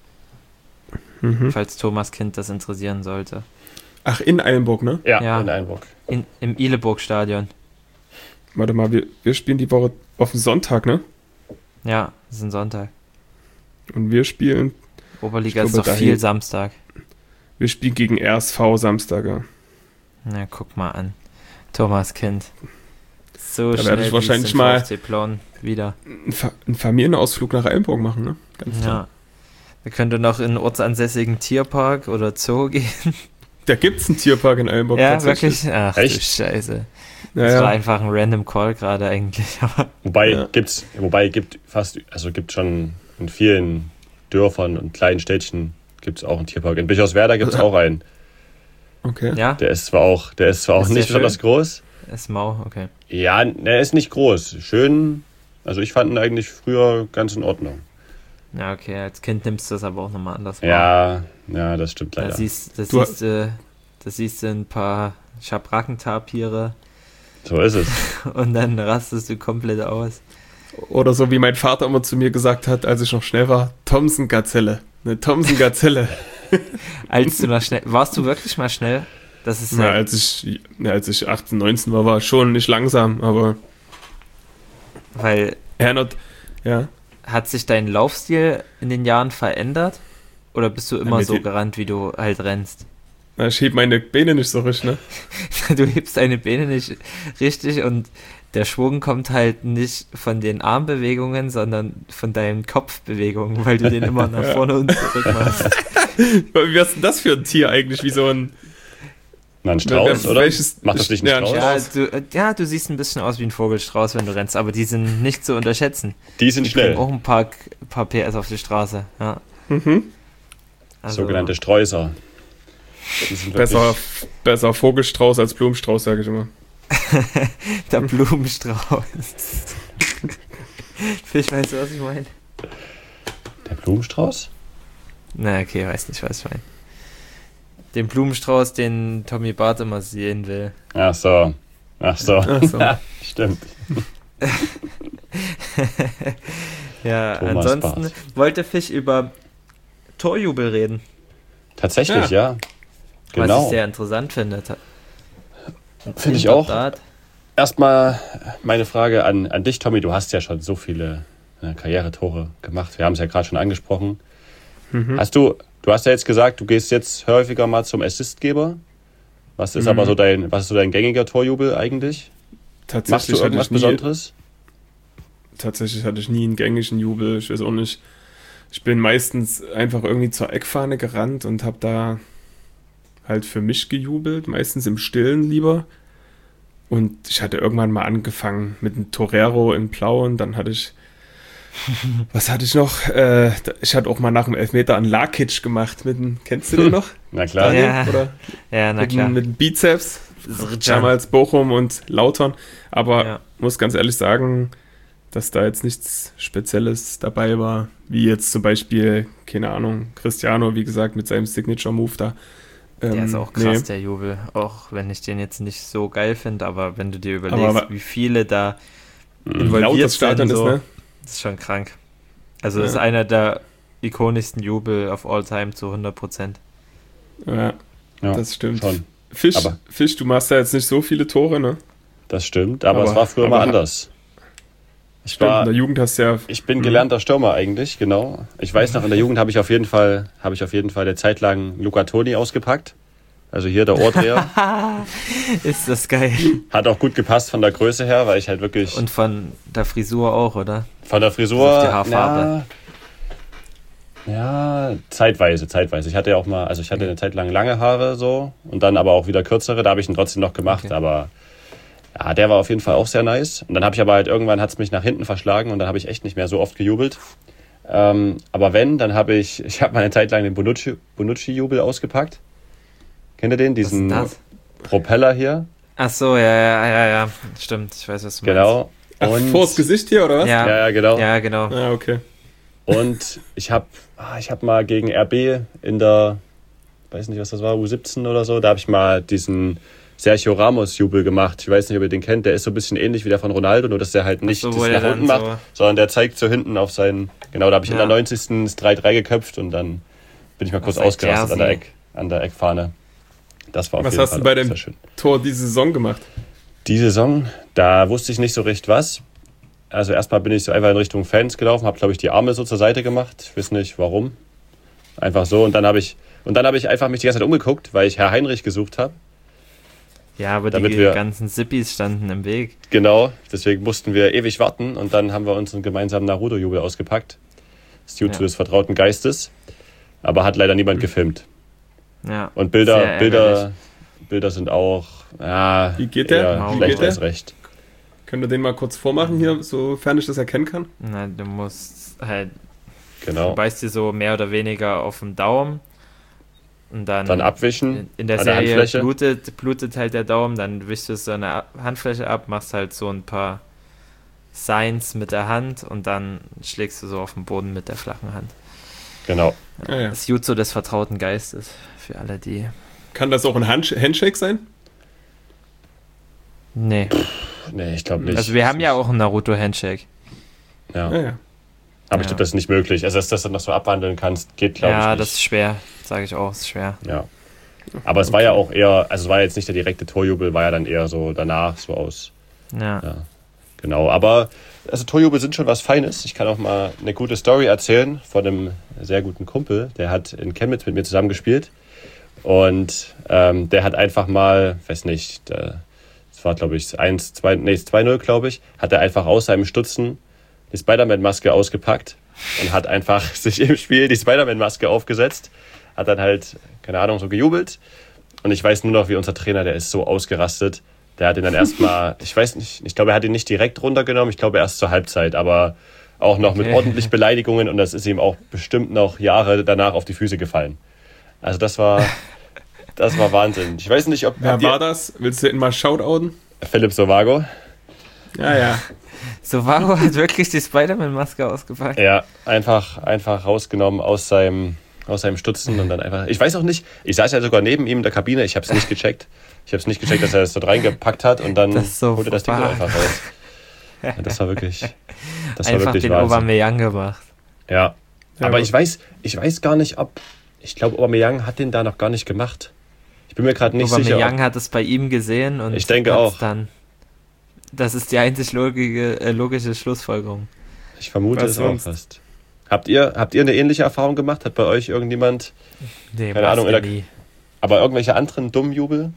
Falls Thomas Kind das interessieren sollte. Ach, in Eilenburg, ne? Ja. In Eilenburg. Im Ihleburg-Stadion. Warte mal, wir spielen die Woche auf den Sonntag, ne? Ja, das ist ein Sonntag. Und wir spielen... Oberliga ist doch viel Samstag. Wir spielen gegen RSV Samstag, ja. Na, guck mal an. Thomas Kind. So da schnell werde ich wahrscheinlich mal wieder einen Familienausflug nach Eilenburg machen, ne? Ganz klar. Da könnt ihr noch in einen ortsansässigen Tierpark oder Zoo gehen. Da gibt's einen Tierpark in Eilenburg. Ja, wirklich? Ach, echt? Du Scheiße. Das war einfach ein random Call gerade eigentlich. Gibt schon in vielen Dörfern und kleinen Städtchen gibt's auch einen Tierpark. In Bischofswerda gibt's auch einen. Okay. Ja? Der ist zwar auch nicht besonders groß. Ist mau, okay. Ja, der ist nicht groß. Schön, also ich fand ihn eigentlich früher ganz in Ordnung. Ja, okay, als Kind nimmst du das aber auch nochmal anders wahr. Ja, das stimmt leider. Da siehst du ein paar Schabrackentapire. So ist es. Und dann rastest du komplett aus. Oder so wie mein Vater immer zu mir gesagt hat, als ich noch schnell war, Thomson-Gazelle. Eine Thomson-Gazelle. Als du noch schnell... Warst du wirklich mal schnell? Das ist als ich 18, 19 war ich schon nicht langsam, aber... Weil... Ja. hat sich dein Laufstil in den Jahren verändert? Oder bist du immer so gerannt, wie du halt rennst? Na, ich heb meine Beine nicht so richtig, ne? Du hebst deine Beine nicht richtig und der Schwung kommt halt nicht von den Armbewegungen, sondern von deinen Kopfbewegungen, weil du den immer nach vorne und zurück machst. Wie ist denn das für ein Tier eigentlich? Wie so ein... Na, ein Strauß, oder? Macht das nicht ein Strauß? Du siehst ein bisschen aus wie ein Vogelstrauß, wenn du rennst, aber die sind nicht zu unterschätzen. Die sind schnell. Auch ein paar PS auf die Straße, ja. Also, sogenannte Sträußer. Besser Vogelstrauß als Blumenstrauß, sage ich immer. Der Blumenstrauß. Ich weiß, was ich meine. Der Blumenstrauß? Na, okay, weiß nicht, was ich meine. Den Blumenstrauß, den Tommy Barth immer sehen will. Ach so. Ja, stimmt. Ja, Thomas ansonsten Barth. wollte Fisch über Torjubel reden. Tatsächlich, ja. Genau. Was ich sehr interessant finde. Finde ich auch. Erstmal meine Frage an dich, Tommy. Du hast ja schon so viele Karrieretore gemacht. Wir haben es ja gerade schon angesprochen. Du hast ja jetzt gesagt, du gehst jetzt häufiger mal zum Assistgeber. Was ist aber so dein gängiger Torjubel eigentlich? Machst du irgendwas Besonderes? Tatsächlich hatte ich nie einen gängigen Jubel. Ich weiß auch nicht. Ich bin meistens einfach irgendwie zur Eckfahne gerannt und habe da halt für mich gejubelt, meistens im Stillen lieber. Und ich hatte irgendwann mal angefangen mit einem Torero in Blau und dann hatte ich, was hatte ich noch? Ich hatte auch mal nach dem Elfmeter einen Lakic gemacht. Kennst du den noch? Na klar. Ja, oder? Ja, na klar. Mit dem Bizeps. Damals Bochum und Lautern. Aber muss ganz ehrlich sagen, dass da jetzt nichts Spezielles dabei war, wie jetzt zum Beispiel, keine Ahnung, Cristiano, wie gesagt, mit seinem Signature-Move da. Der ist auch krass, der Jubel, auch wenn ich den jetzt nicht so geil finde, aber wenn du dir überlegst, wie viele da involviert sind, so, ne? Das ist schon krank. Also das ist einer der ikonischsten Jubel of all time zu 100%. Ja, das stimmt. Schon. Fisch, du machst ja jetzt nicht so viele Tore, ne? Das stimmt, aber es war früher mal anders. In der Jugend hast du ja... Ich bin gelernter Stürmer eigentlich, genau. Ich weiß noch, in der Jugend habe ich auf jeden Fall eine Zeit lang Luca Toni ausgepackt. Also hier der Ohrdreher. Ist das geil. Hat auch gut gepasst von der Größe her, weil ich halt wirklich... Und von der Frisur auch, oder? Von der Frisur... Also die Haarfarbe. Ja, zeitweise. Ich hatte ja auch mal... Also ich hatte eine Zeit lang lange Haare so und dann aber auch wieder kürzere. Da habe ich ihn trotzdem noch gemacht, aber... Ja, der war auf jeden Fall auch sehr nice. Und dann habe ich aber halt irgendwann hat's mich nach hinten verschlagen und dann habe ich echt nicht mehr so oft gejubelt. Aber dann habe ich habe mal eine Zeit lang den Bonucci-Jubel ausgepackt. Kennt ihr den? Diesen Propeller hier. Ach so, ja. Stimmt, ich weiß, was du meinst. Genau. Und vors Gesicht hier, oder was? Ja, genau. Ja, genau. Ja, okay. Und ich hab mal gegen RB in der, weiß nicht, was das war, U17 oder so, da habe ich mal diesen Sergio Ramos-Jubel gemacht. Ich weiß nicht, ob ihr den kennt. Der ist so ein bisschen ähnlich wie der von Ronaldo, nur dass der halt nicht das nach unten macht, sondern der zeigt so hinten auf seinen... Genau, da habe ich in der 90. das 3-3 geköpft und dann bin ich mal kurz ausgerastet an der Eckfahne. Das war auf jeden Fall Was hast du bei dem Tor diese Saison gemacht? Die Saison, da wusste ich nicht so recht was. Also erstmal bin ich so einfach in Richtung Fans gelaufen, habe, glaube ich, die Arme so zur Seite gemacht. Ich weiß nicht, warum. Einfach so. Und dann habe ich einfach mich die ganze Zeit umgeguckt, weil ich Herr Heinrich gesucht habe. Ja, aber die ganzen Sippis standen im Weg. Genau, deswegen mussten wir ewig warten und dann haben wir unseren gemeinsamen Naruto-Jubel ausgepackt. Das Jutsu des vertrauten Geistes. Aber hat leider niemand gefilmt. Ja. Und Bilder sind auch wie geht der? Schlecht als recht. Könnt ihr den mal kurz vormachen hier, sofern ich das erkennen kann? Na, du musst halt... Genau. Du beißt dir so mehr oder weniger auf den Daumen. Und dann abwischen. In der Serie blutet halt der Daumen, dann wischst du so eine Handfläche ab, machst halt so ein paar Signs mit der Hand und dann schlägst du so auf den Boden mit der flachen Hand. Genau. Das Jutsu des vertrauten Geistes für alle, die... Kann das auch ein Handshake sein? Nee. Nee, ich glaube nicht. Also wir haben ja auch einen Naruto-Handshake. Ja. Aber ich glaube, das ist nicht möglich. Also, dass du das dann noch so abwandeln kannst, geht, glaube ich, nicht. Ja, das ist schwer. Sage ich auch, ist schwer. Ja. Aber es war ja auch eher, also es war jetzt nicht der direkte Torjubel, war ja dann eher so danach, so aus. Ja. Genau, aber also Torjubel sind schon was Feines. Ich kann auch mal eine gute Story erzählen von einem sehr guten Kumpel. Der hat in Chemnitz mit mir zusammen gespielt und der hat einfach mal, weiß nicht, das war glaube ich 2-0, glaube ich, hat er einfach aus seinem Stutzen die Spider-Man-Maske ausgepackt und hat einfach sich im Spiel die Spider-Man-Maske aufgesetzt, hat dann halt, keine Ahnung, so gejubelt und ich weiß nur noch, wie unser Trainer, der ist so ausgerastet. Der hat ihn dann erstmal, ich weiß nicht, ich glaube, er hat ihn nicht direkt runtergenommen, ich glaube erst zur Halbzeit, aber auch noch mit ordentlich Beleidigungen und das ist ihm auch bestimmt noch Jahre danach auf die Füße gefallen. Also das war Wahnsinn. Ich weiß nicht, ob... Wer war das? Willst du ihn mal shoutouten? Philipp Sovago. Ja. Sovago hat wirklich die Spider-Man-Maske ausgepackt. Ja, einfach rausgenommen aus seinem Stutzen und dann einfach... Ich weiß auch nicht, ich saß ja sogar neben ihm in der Kabine, ich habe es nicht gecheckt. Dass er das dort reingepackt hat und dann holte das Ding einfach raus. Ja, das war wirklich einfach den Aubameyang gemacht. Ja, aber ich weiß gar nicht, ich glaube, Aubameyang hat den da noch gar nicht gemacht. Ich bin mir gerade nicht sicher. Aubameyang hat es bei ihm gesehen und ich denke auch. Das ist die einzig logische Schlussfolgerung. Ich vermute es auch fast. Habt ihr eine ähnliche Erfahrung gemacht? Hat bei euch irgendjemand, keine Ahnung, aber irgendwelche anderen dummen Jubel?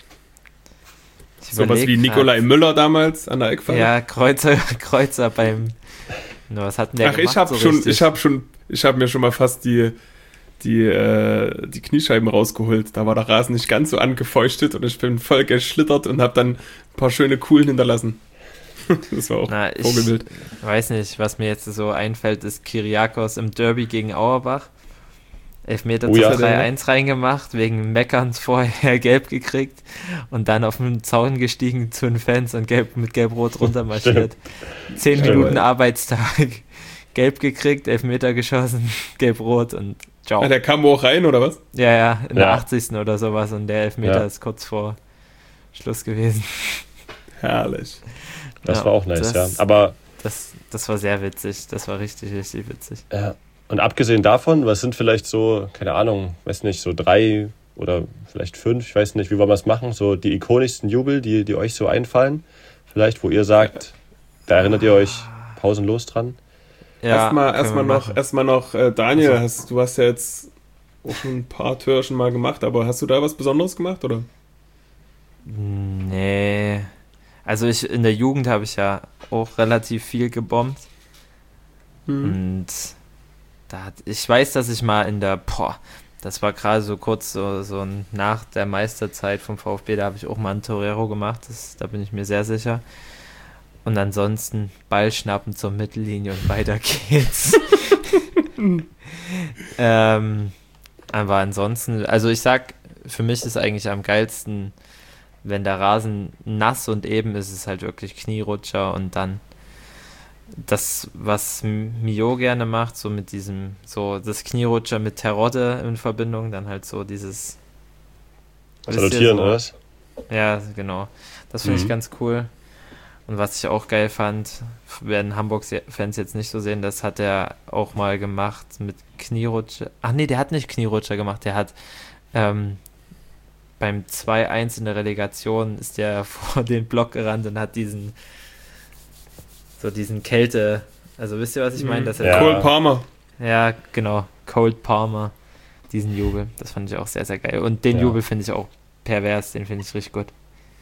Sowas wie Nikolai Müller damals an der Eckfahne? Ja, Kreuzer beim... Was hat denn der gemacht? Ich habe mir schon mal fast die Kniescheiben rausgeholt. Da war der Rasen nicht ganz so angefeuchtet und ich bin voll geschlittert und habe dann ein paar schöne Kugeln hinterlassen. Das war auch Vogelbild. Ich weiß nicht, was mir jetzt so einfällt, ist Kyriakos im Derby gegen Auerbach. Elfmeter zu 3-1 reingemacht, wegen Meckerns vorher gelb gekriegt und dann auf den Zaun gestiegen zu den Fans und mit gelb-rot runtermarschiert. 10 Minuten Arbeitstag, gelb gekriegt, Elfmeter geschossen, gelb-rot und ciao. Der kam auch rein, oder was? Ja, in der 80. oder sowas und der Elfmeter ist kurz vor Schluss gewesen. Herrlich. Das war auch nice, aber das war sehr witzig, das war richtig, richtig witzig. Ja. Und abgesehen davon, was sind vielleicht so, keine Ahnung, weiß nicht, so 3 oder vielleicht 5, ich weiß nicht, wie wollen wir es machen, so die ikonischsten Jubel, die euch so einfallen, vielleicht, wo ihr sagt, da erinnert ihr euch pausenlos dran? Ja, erstmal noch Daniel, du hast ja jetzt auch schon ein paar Türchen mal gemacht, aber hast du da was Besonderes gemacht, oder? Nee, also in der Jugend habe ich ja auch relativ viel gebombt und ich weiß, dass ich mal das war gerade so kurz so nach der Meisterzeit vom VfB, da habe ich auch mal einen Torero gemacht, da bin ich mir sehr sicher. Und ansonsten Ball schnappen zur Mittellinie und weiter geht's. Aber ansonsten, also ich sag, für mich ist eigentlich am geilsten, wenn der Rasen nass und eben ist, ist halt wirklich Knierutscher und dann das, was Mio gerne macht, so mit diesem, so das Knierutscher mit Terodde in Verbindung, dann halt so dieses Salutieren, oder was? Ja, genau. Das finde ich ganz cool. Und was ich auch geil fand, werden Hamburg-Fans jetzt nicht so sehen, das hat er auch mal gemacht mit Knierutscher. Ach nee, der hat nicht Knierutscher gemacht, der hat beim 2-1 in der Relegation ist der vor den Block gerannt und hat diesen Kälte, also wisst ihr, was ich meine? Cole Palmer. Ja, genau, Cold Palmer, diesen Jubel, das fand ich auch sehr, sehr geil. Und den Jubel finde ich auch pervers, den finde ich richtig gut.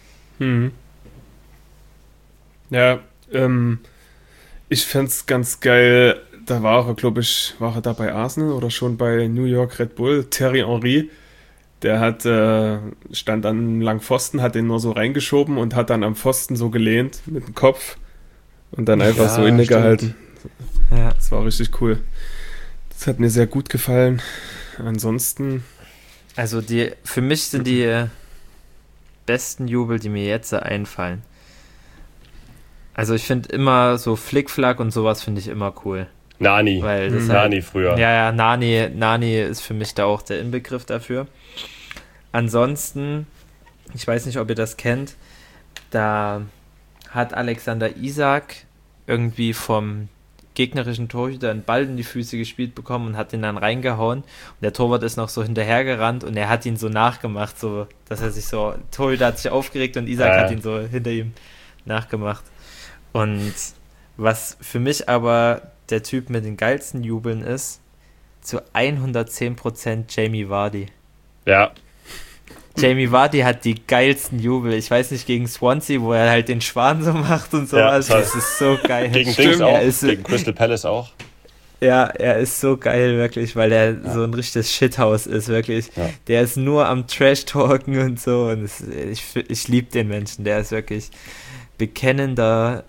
Ja, ich fand's ganz geil, da war er, glaube ich, da bei Arsenal oder schon bei New York Red Bull, Thierry Henry, der stand an einem langen Pfosten, hat den nur so reingeschoben und hat dann am Pfosten so gelehnt mit dem Kopf und dann einfach so innegehalten. Ja. Das war richtig cool. Das hat mir sehr gut gefallen. Ansonsten... Also für mich sind die besten Jubel, die mir jetzt einfallen. Also ich finde immer so Flickflack und sowas finde ich immer cool. Nani. Weil das Nani früher. Ja, Nani ist für mich da auch der Inbegriff dafür. Ansonsten, ich weiß nicht, ob ihr das kennt, da hat Alexander Isak irgendwie vom gegnerischen Torhüter einen Ball in die Füße gespielt bekommen und hat ihn dann reingehauen. Und der Torwart ist noch so hinterhergerannt und er hat ihn so nachgemacht, so dass er sich so, Torhüter hat sich aufgeregt und Isak hat ihn so hinter ihm nachgemacht. Und was für mich aber der Typ mit den geilsten Jubeln ist, zu 110% Jamie Vardy. Ja. Jamie Vardy hat die geilsten Jubel. Ich weiß nicht, gegen Swansea, wo er halt den Schwan so macht und sowas. Ja, das ist so geil. Gegen Dings auch, gegen Crystal Palace auch. Ja, er ist so geil, wirklich, weil er so ein richtiges Shithouse ist, wirklich. Ja. Der ist nur am Trash-Talken und so. Und ich liebe den Menschen. Der ist wirklich bekennender,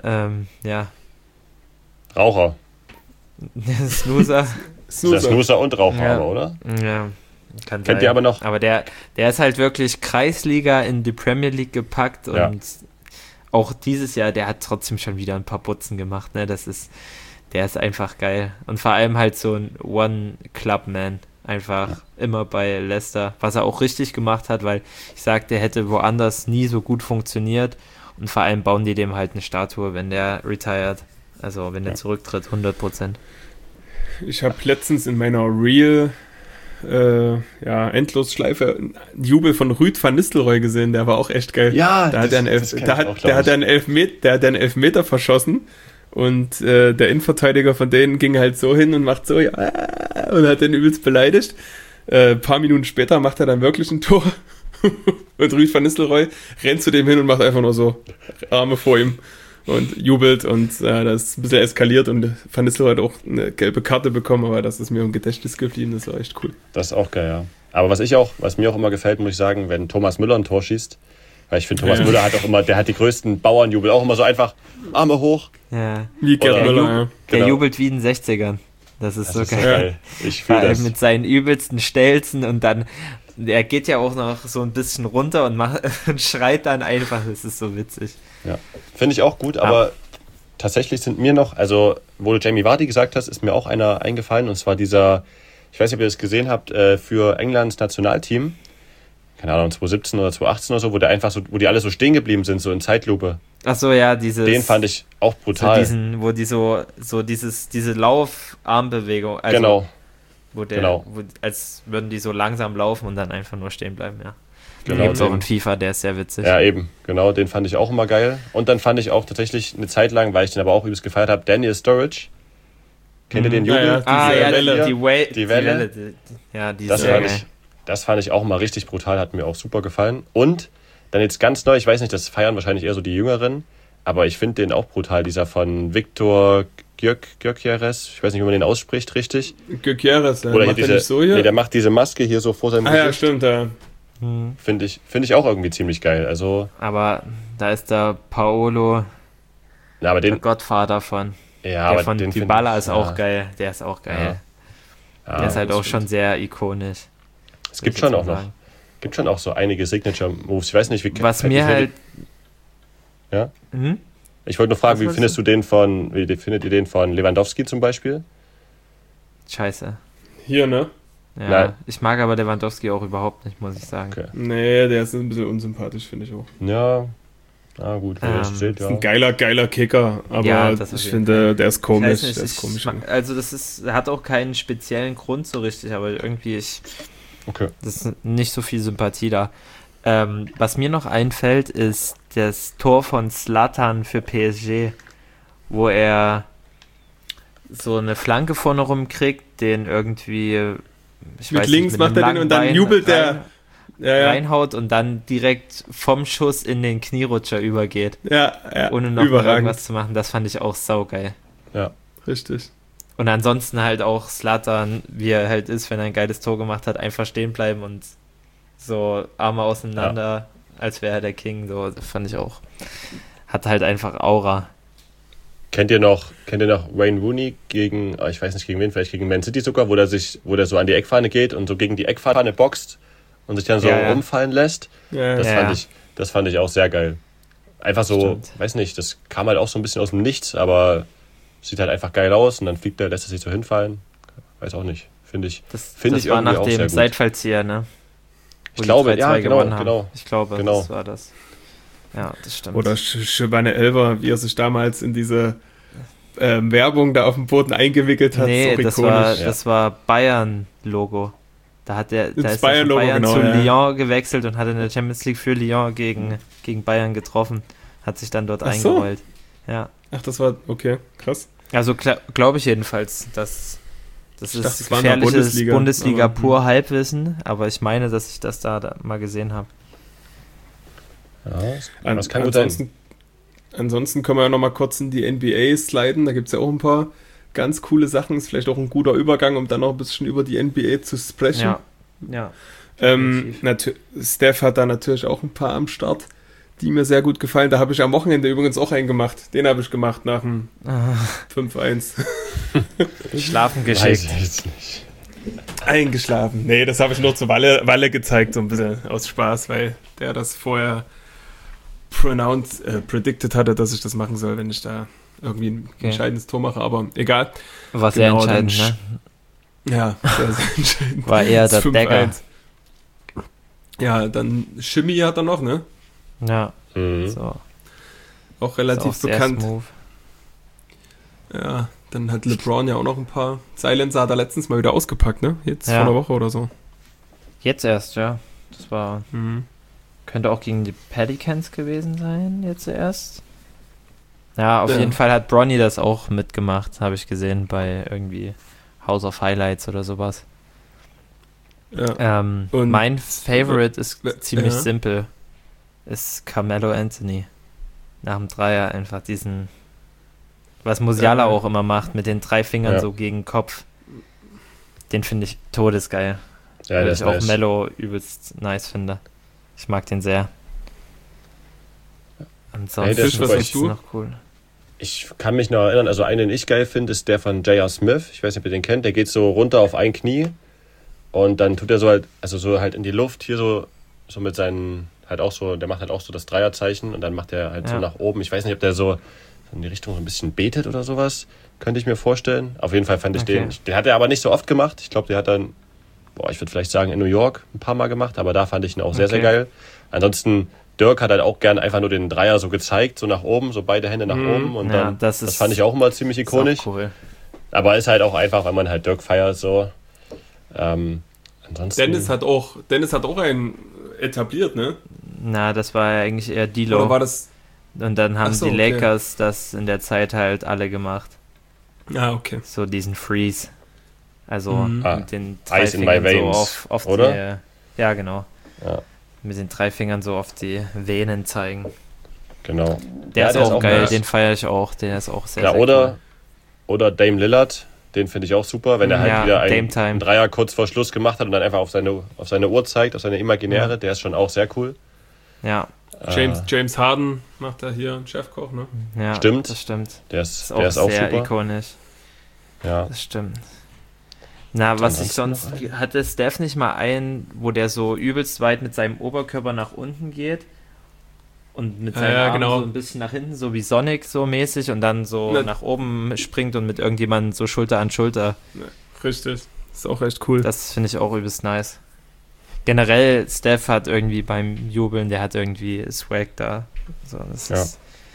Raucher. Snoozer. Snoozer und Raucher, ja. aber, oder? Ja. Kennt ihr aber noch? Aber der ist halt wirklich Kreisliga in die Premier League gepackt und auch dieses Jahr, der hat trotzdem schon wieder ein paar Putzen gemacht, ne? Der ist einfach geil. Und vor allem halt so ein One-Club-Man. Einfach immer bei Leicester. Was er auch richtig gemacht hat, weil ich sag, der hätte woanders nie so gut funktioniert. Und vor allem bauen die dem halt eine Statue, wenn der retired. Also wenn der zurücktritt, 100%. Ich habe letztens in meiner Endlosschleife einen Jubel von Ruud van Nistelrooy gesehen, der war auch echt geil. Ja, der hat einen Elfmeter verschossen und der Innenverteidiger von denen ging halt so hin und macht so, und hat den übelst beleidigt. Paar Minuten später macht er dann wirklich ein Tor und Ruud van Nistelrooy rennt zu dem hin und macht einfach nur so Arme vor ihm und jubelt und das ist ein bisschen eskaliert und Van Nistelrooy hat auch eine gelbe Karte bekommen, aber das ist mir im Gedächtnis geblieben, das war echt cool. Das ist auch geil, ja. Aber was mir auch immer gefällt, muss ich sagen, wenn Thomas Müller ein Tor schießt, weil ich finde, Thomas Müller hat auch immer, der hat die größten Bauernjubel, auch immer so einfach Arme hoch. Ja. Wie Gerd Müller, der jubelt wie in den 60ern. Das ist so geil. Ich fühle das. Mit seinen übelsten Stelzen und dann, er geht ja auch noch so ein bisschen runter und schreit dann einfach, das ist so witzig. Ja, finde ich auch gut, aber tatsächlich sind mir noch, also wo du Jamie Vardy gesagt hast, ist mir auch einer eingefallen und zwar dieser, ich weiß nicht, ob ihr das gesehen habt, für Englands Nationalteam, keine Ahnung, 2017 oder 2018 oder so, wo die alle so stehen geblieben sind, so in Zeitlupe. Ach so, ja, den fand ich auch brutal. Wo die diese Laufarmbewegung, also genau. als würden die so langsam laufen und dann einfach nur stehen bleiben, ja. Genau, den gibt's auch in FIFA, der ist sehr witzig. Ja, eben, genau, den fand ich auch immer geil. Und dann fand ich auch tatsächlich eine Zeit lang, weil ich den aber auch übelst gefeiert habe, Daniel Sturridge. Kennt ihr den Jubel? Die Welle. Das fand ich auch mal richtig brutal, hat mir auch super gefallen. Und dann jetzt ganz neu, ich weiß nicht, das feiern wahrscheinlich eher so die Jüngeren, aber ich finde den auch brutal, dieser von Victor Gyökeres, ich weiß nicht, wie man den ausspricht richtig. Gyökeres, oder macht der nicht so hier? Nee, der macht diese Maske hier so vor seinem Gesicht. Ja, stimmt, ja. Finde ich auch irgendwie ziemlich geil. Also, aber da ist der Paolo, der Gottvater von. Ja, aber von Dybala ist auch geil. Der ist auch geil. Ja. Der ist halt auch schon sehr ikonisch. Es gibt schon auch so einige Signature-Moves. Ich weiß nicht, was mir halt... Ja? Ich wollte nur fragen, wie findet ihr den von Lewandowski zum Beispiel? Scheiße. Hier, ne? Ja, nein. Ich mag aber Lewandowski auch überhaupt nicht, muss ich sagen. Okay. Nee, der ist ein bisschen unsympathisch, finde ich auch. Ja, gut, wenn ihr das seht, ja. Ist ein geiler Kicker, aber ich finde, der ist komisch. Also das hat auch keinen speziellen Grund so richtig, aber irgendwie das ist nicht so viel Sympathie da. Was mir noch einfällt, ist das Tor von Zlatan für PSG, wo er so eine Flanke vorne rumkriegt, den irgendwie... mit links macht er den und dann jubelt der reinhaut und dann direkt vom Schuss in den Knierutscher übergeht. Ja, ohne noch irgendwas zu machen. Das fand ich auch saugeil. Ja, richtig. Und ansonsten halt auch Zlatan, wie er halt ist, wenn er ein geiles Tor gemacht hat, einfach stehen bleiben und so Arme auseinander, als wäre er der King. So, das fand ich auch. Hat halt einfach Aura. Kennt ihr noch Wayne Rooney gegen, ich weiß nicht gegen wen, vielleicht gegen Man City sogar, wo der so an die Eckfahne geht und so gegen die Eckfahne boxt und sich dann so umfallen lässt? Ja. Das fand ich auch sehr geil. Einfach so, stimmt. Weiß nicht, das kam halt auch so ein bisschen aus dem Nichts, aber sieht halt einfach geil aus und dann lässt er sich so hinfallen. Weiß auch nicht, finde ich. Das war nach dem Seitfallzieher, ne? Ich glaube, genau. Ich glaube, das war das. Ja, das stimmt. Oder Giovanni Elver, wie er sich damals in diese Werbung da auf dem Boden eingewickelt hat. Nee, so das war Bayern-Logo. Da ist Bayern zu Lyon gewechselt und hat in der Champions League für Lyon gegen Bayern getroffen. Hat sich dann dort eingerollt. Ja. Ach, das war, okay, krass. Also glaube ich jedenfalls, dass das ist dachte, gefährliches Bundesliga pur Halbwissen, aber ich meine, dass ich das da mal gesehen habe. Ja, das kann gut sein. Ansonsten können wir ja noch mal kurz in die NBA sliden, da gibt es ja auch ein paar ganz coole Sachen, ist vielleicht auch ein guter Übergang, um dann noch ein bisschen über die NBA zu sprechen. Ja. Steph hat da natürlich auch ein paar am Start, die mir sehr gut gefallen. Da habe ich am Wochenende übrigens auch einen gemacht. Den habe ich gemacht nach dem 5-1. Schlafen geschickt. Eingeschlafen. Nee, das habe ich nur zu Walle gezeigt, so ein bisschen aus Spaß, weil der das vorher predicted hatte, dass ich das machen soll, wenn ich da irgendwie ein entscheidendes Tor mache, aber egal. War sehr entscheidend, ne? Ja, sehr, sehr entscheidend. War eher der Dagger. Ja, dann Shimmy hat er noch, ne? Ja. So. Auch relativ auch bekannt. Smooth. Ja, dann hat LeBron ja auch noch ein paar. Silencer hat er letztens mal wieder ausgepackt, ne? Jetzt vor einer Woche oder so. Jetzt erst, ja. Das war... Könnte auch gegen die Pelicans gewesen sein, jetzt erst. Ja, auf jeden Fall hat Bronny das auch mitgemacht, habe ich gesehen, bei irgendwie House of Highlights oder sowas. Ja. Und mein Favorite ist ziemlich simpel. Ist Carmelo Anthony. Nach dem Dreier einfach diesen, was Musiala auch immer macht, mit den 3 Fingern so gegen den Kopf. Den finde ich todesgeil. Ja, weil ich auch Melo übelst nice finde. Ich mag den sehr. Ansonsten ist noch cool. Ich kann mich noch erinnern, also einen, den ich geil finde, ist der von J.R. Smith. Ich weiß nicht, ob ihr den kennt. Der geht so runter auf ein Knie und dann tut er so halt, also so halt in die Luft hier so mit seinen, halt auch so, der macht halt auch so das Dreierzeichen und dann macht er halt so nach oben. Ich weiß nicht, ob der so in die Richtung so ein bisschen betet oder sowas. Könnte ich mir vorstellen. Auf jeden Fall fand ich den hat er aber nicht so oft gemacht. Ich glaube, der hat dann, ich würde vielleicht sagen, in New York ein paar Mal gemacht, aber da fand ich ihn auch sehr, sehr geil. Ansonsten, Dirk hat halt auch gerne einfach nur den Dreier so gezeigt, so nach oben, so beide Hände nach oben und dann, das fand ich auch immer ziemlich ikonisch. Cool. Aber ist halt auch einfach, weil man halt Dirk feiert, so. Ansonsten... Dennis hat auch einen etabliert, ne? Na, das war ja eigentlich eher D'Lo. Oder war das... Und dann haben die Lakers das in der Zeit halt alle gemacht. Ah, okay. So diesen Freeze. Also mit den 3 Ice Fingern in my veins, so auf oder? Ja, genau. Ja. Mit den 3 Fingern so auf die Venen zeigen. Genau. Der ist auch geil, den feiere ich auch. Der ist auch sehr, sehr cool. Oder Dame Lillard, den finde ich auch super, wenn er halt wieder einen Dreier kurz vor Schluss gemacht hat und dann einfach auf seine Uhr zeigt, auf seine imaginäre. Der ist schon auch sehr cool. Ja. James Harden macht da hier einen Chefkoch, ne? Ja, stimmt. Das stimmt. Der ist auch sehr super. Ikonisch. Ja. Das stimmt. Na, was ich sonst... Hatte Steph nicht mal einen, wo der so übelst weit mit seinem Oberkörper nach unten geht und mit seinem Arm so ein bisschen nach hinten, so wie Sonic so mäßig und dann so nach oben springt und mit irgendjemandem so Schulter an Schulter. Ja, richtig. Ist auch echt cool. Das finde ich auch übelst nice. Generell, Steph hat irgendwie beim Jubeln, der hat irgendwie Swag da. So, das ist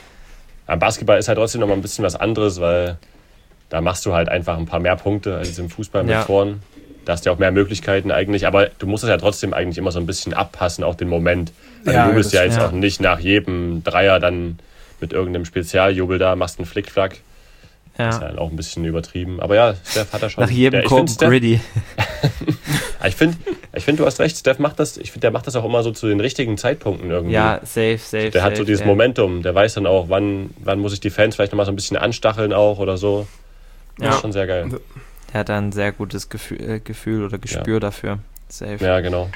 Am Basketball ist halt trotzdem noch mal ein bisschen was anderes, weil da machst du halt einfach ein paar mehr Punkte als im Fußball mit Toren. Da hast du ja auch mehr Möglichkeiten eigentlich, aber du musst es ja trotzdem eigentlich immer so ein bisschen abpassen, auch den Moment. Weil du jubelst ja jetzt auch nicht nach jedem Dreier dann mit irgendeinem Spezialjubel da, machst einen Flickflack. Ja. Das ist ja auch ein bisschen übertrieben. Aber ja, Steph hat da schon... Nach jedem Korb Gritty. Ich finde, du hast recht, Steph macht das, ich finde, der macht das auch immer so zu den richtigen Zeitpunkten irgendwie. Ja, safe. Der hat so dieses Momentum, der weiß dann auch, wann muss ich die Fans vielleicht nochmal so ein bisschen anstacheln auch oder so. Das ist schon sehr geil. Der hat da ein sehr gutes Gefühl oder Gespür dafür. Safe. Ja, genau.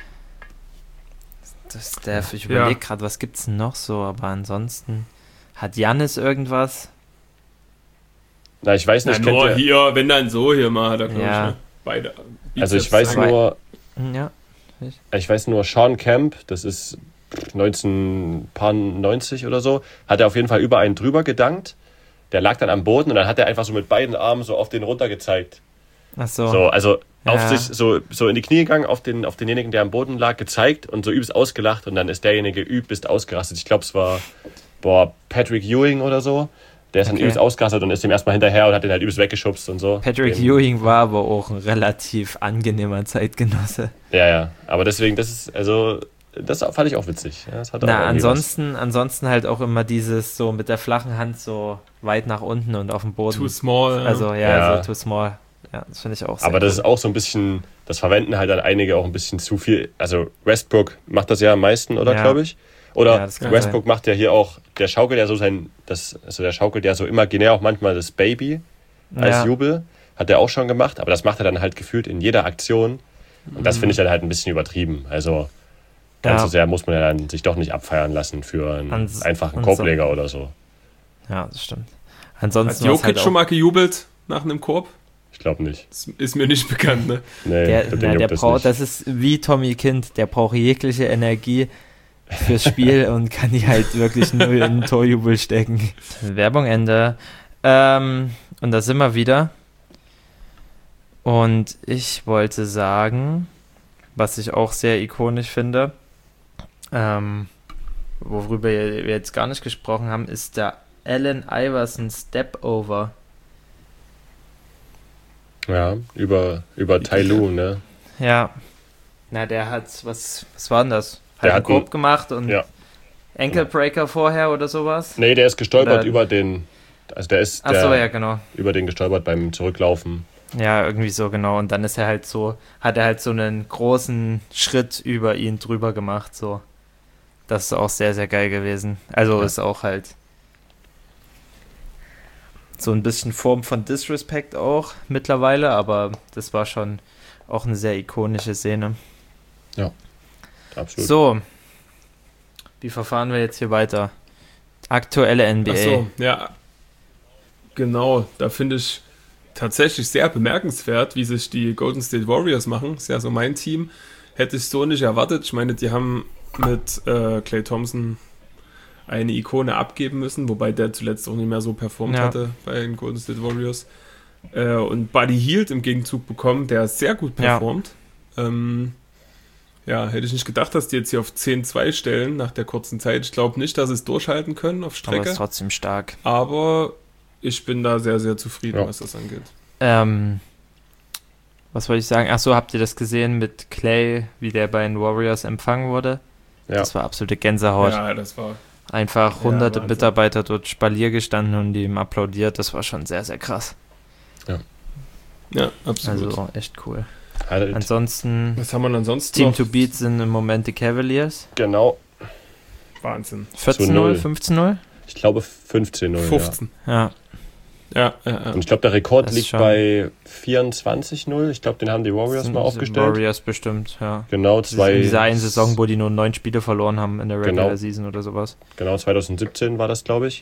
Das Steph, ich überlege gerade, was gibt's denn noch so, aber ansonsten hat Giannis irgendwas? Na, ich weiß nicht. Nur hier, wenn dann so hier mal hat er, glaube ich, ne? Beide. Also ich weiß nur... Ich weiß nur, Sean Kemp, das ist 1990 oder so, hat er auf jeden Fall über einen drüber gedankt. Der lag dann am Boden und dann hat er einfach so mit beiden Armen so auf den runter gezeigt. Ach so. Also auf sich so in die Knie gegangen, auf denjenigen, der am Boden lag, gezeigt und so übelst ausgelacht und dann ist derjenige übelst ausgerastet. Ich glaube, es war Patrick Ewing oder so. Der ist dann übelst ausgerastet und ist dem erstmal hinterher und hat den halt übelst weggeschubst und so. Patrick Ewing war aber auch ein relativ angenehmer Zeitgenosse. Ja, aber deswegen, das ist, also das fand ich auch witzig. Ja, das hat ansonsten halt auch immer dieses so mit der flachen Hand so weit nach unten und auf dem Boden. Too small. Also so too small. Ja, das finde ich auch sehr Aber das ist auch so ein bisschen, das verwenden halt dann einige auch ein bisschen zu viel. Also Westbrook macht das ja am meisten, oder glaube ich? Oder Westbrook macht ja hier auch, der schaukelt ja so der schaukelt ja so imaginär auch manchmal das Baby als Jubel. Hat er auch schon gemacht, aber das macht er dann halt gefühlt in jeder Aktion. Und das finde ich dann halt ein bisschen übertrieben. Also ganz so sehr muss man ja dann sich doch nicht abfeiern lassen für einen einfachen Korbleger oder so. Ja, das stimmt. Ansonsten hat Jokic halt schon mal gejubelt nach einem Korb? Ich glaube nicht. Das ist mir nicht bekannt, ne? Nee, der braucht, das ist wie Tommy Kind, der braucht jegliche Energie fürs Spiel und kann die halt wirklich nur in den Torjubel stecken. Werbung Ende. Und da sind wir wieder. Und ich wollte sagen, was ich auch sehr ikonisch finde, worüber wir jetzt gar nicht gesprochen haben, ist der Allen Iverson Step-Over. Ja, über Tai Lue, ne? Ja. Na, der hat, was war denn das? Hat einen Korb gemacht und Ankle-Breaker vorher oder sowas? Nee, der ist gestolpert über den, also der ist genau. über den gestolpert beim Zurücklaufen. Ja, irgendwie so, genau. Und dann hat er halt so einen großen Schritt über ihn drüber gemacht, so. Das ist auch sehr, sehr geil gewesen. Also ist auch halt so ein bisschen Form von Disrespect auch mittlerweile, aber das war schon auch eine sehr ikonische Szene. Ja, absolut. So, wie verfahren wir jetzt hier weiter? Aktuelle NBA. Ach so, ja, genau, da finde ich tatsächlich sehr bemerkenswert, wie sich die Golden State Warriors machen. Ist ja so mein Team. Hätte ich so nicht erwartet. Ich meine, die haben mit Klay Thompson eine Ikone abgeben müssen, wobei der zuletzt auch nicht mehr so performt hatte bei den Golden State Warriors. Und Buddy Hield im Gegenzug bekommen, der sehr gut performt. Hätte ich nicht gedacht, dass die jetzt hier auf 10-2 stellen nach der kurzen Zeit. Ich glaube nicht, dass sie es durchhalten können auf Strecke. Aber ist trotzdem stark. Aber ich bin da sehr, sehr zufrieden, was das angeht. Was wollte ich sagen? Achso, habt ihr das gesehen mit Clay, wie der bei den Warriors empfangen wurde? Ja. Das war absolute Gänsehaut. Ja, das war... Einfach hunderte Mitarbeiter dort Spalier gestanden und ihm applaudiert. Das war schon sehr, sehr krass. Ja, absolut. Also echt cool. Halt. Ansonsten... Was haben wir ansonsten Team noch? to beat sind im Moment die Cavaliers. Genau. Wahnsinn. 14-0, 15-0? Ich glaube 15-0. 15. Ja. Und ich glaube, der Rekord liegt bei 24-0. Ich glaube, den haben die Warriors mal aufgestellt. Warriors bestimmt, ja. Genau, in dieser einen Saison, wo die nur 9 Spiele verloren haben in der Regular Season oder sowas. Genau, 2017 war das, glaube ich.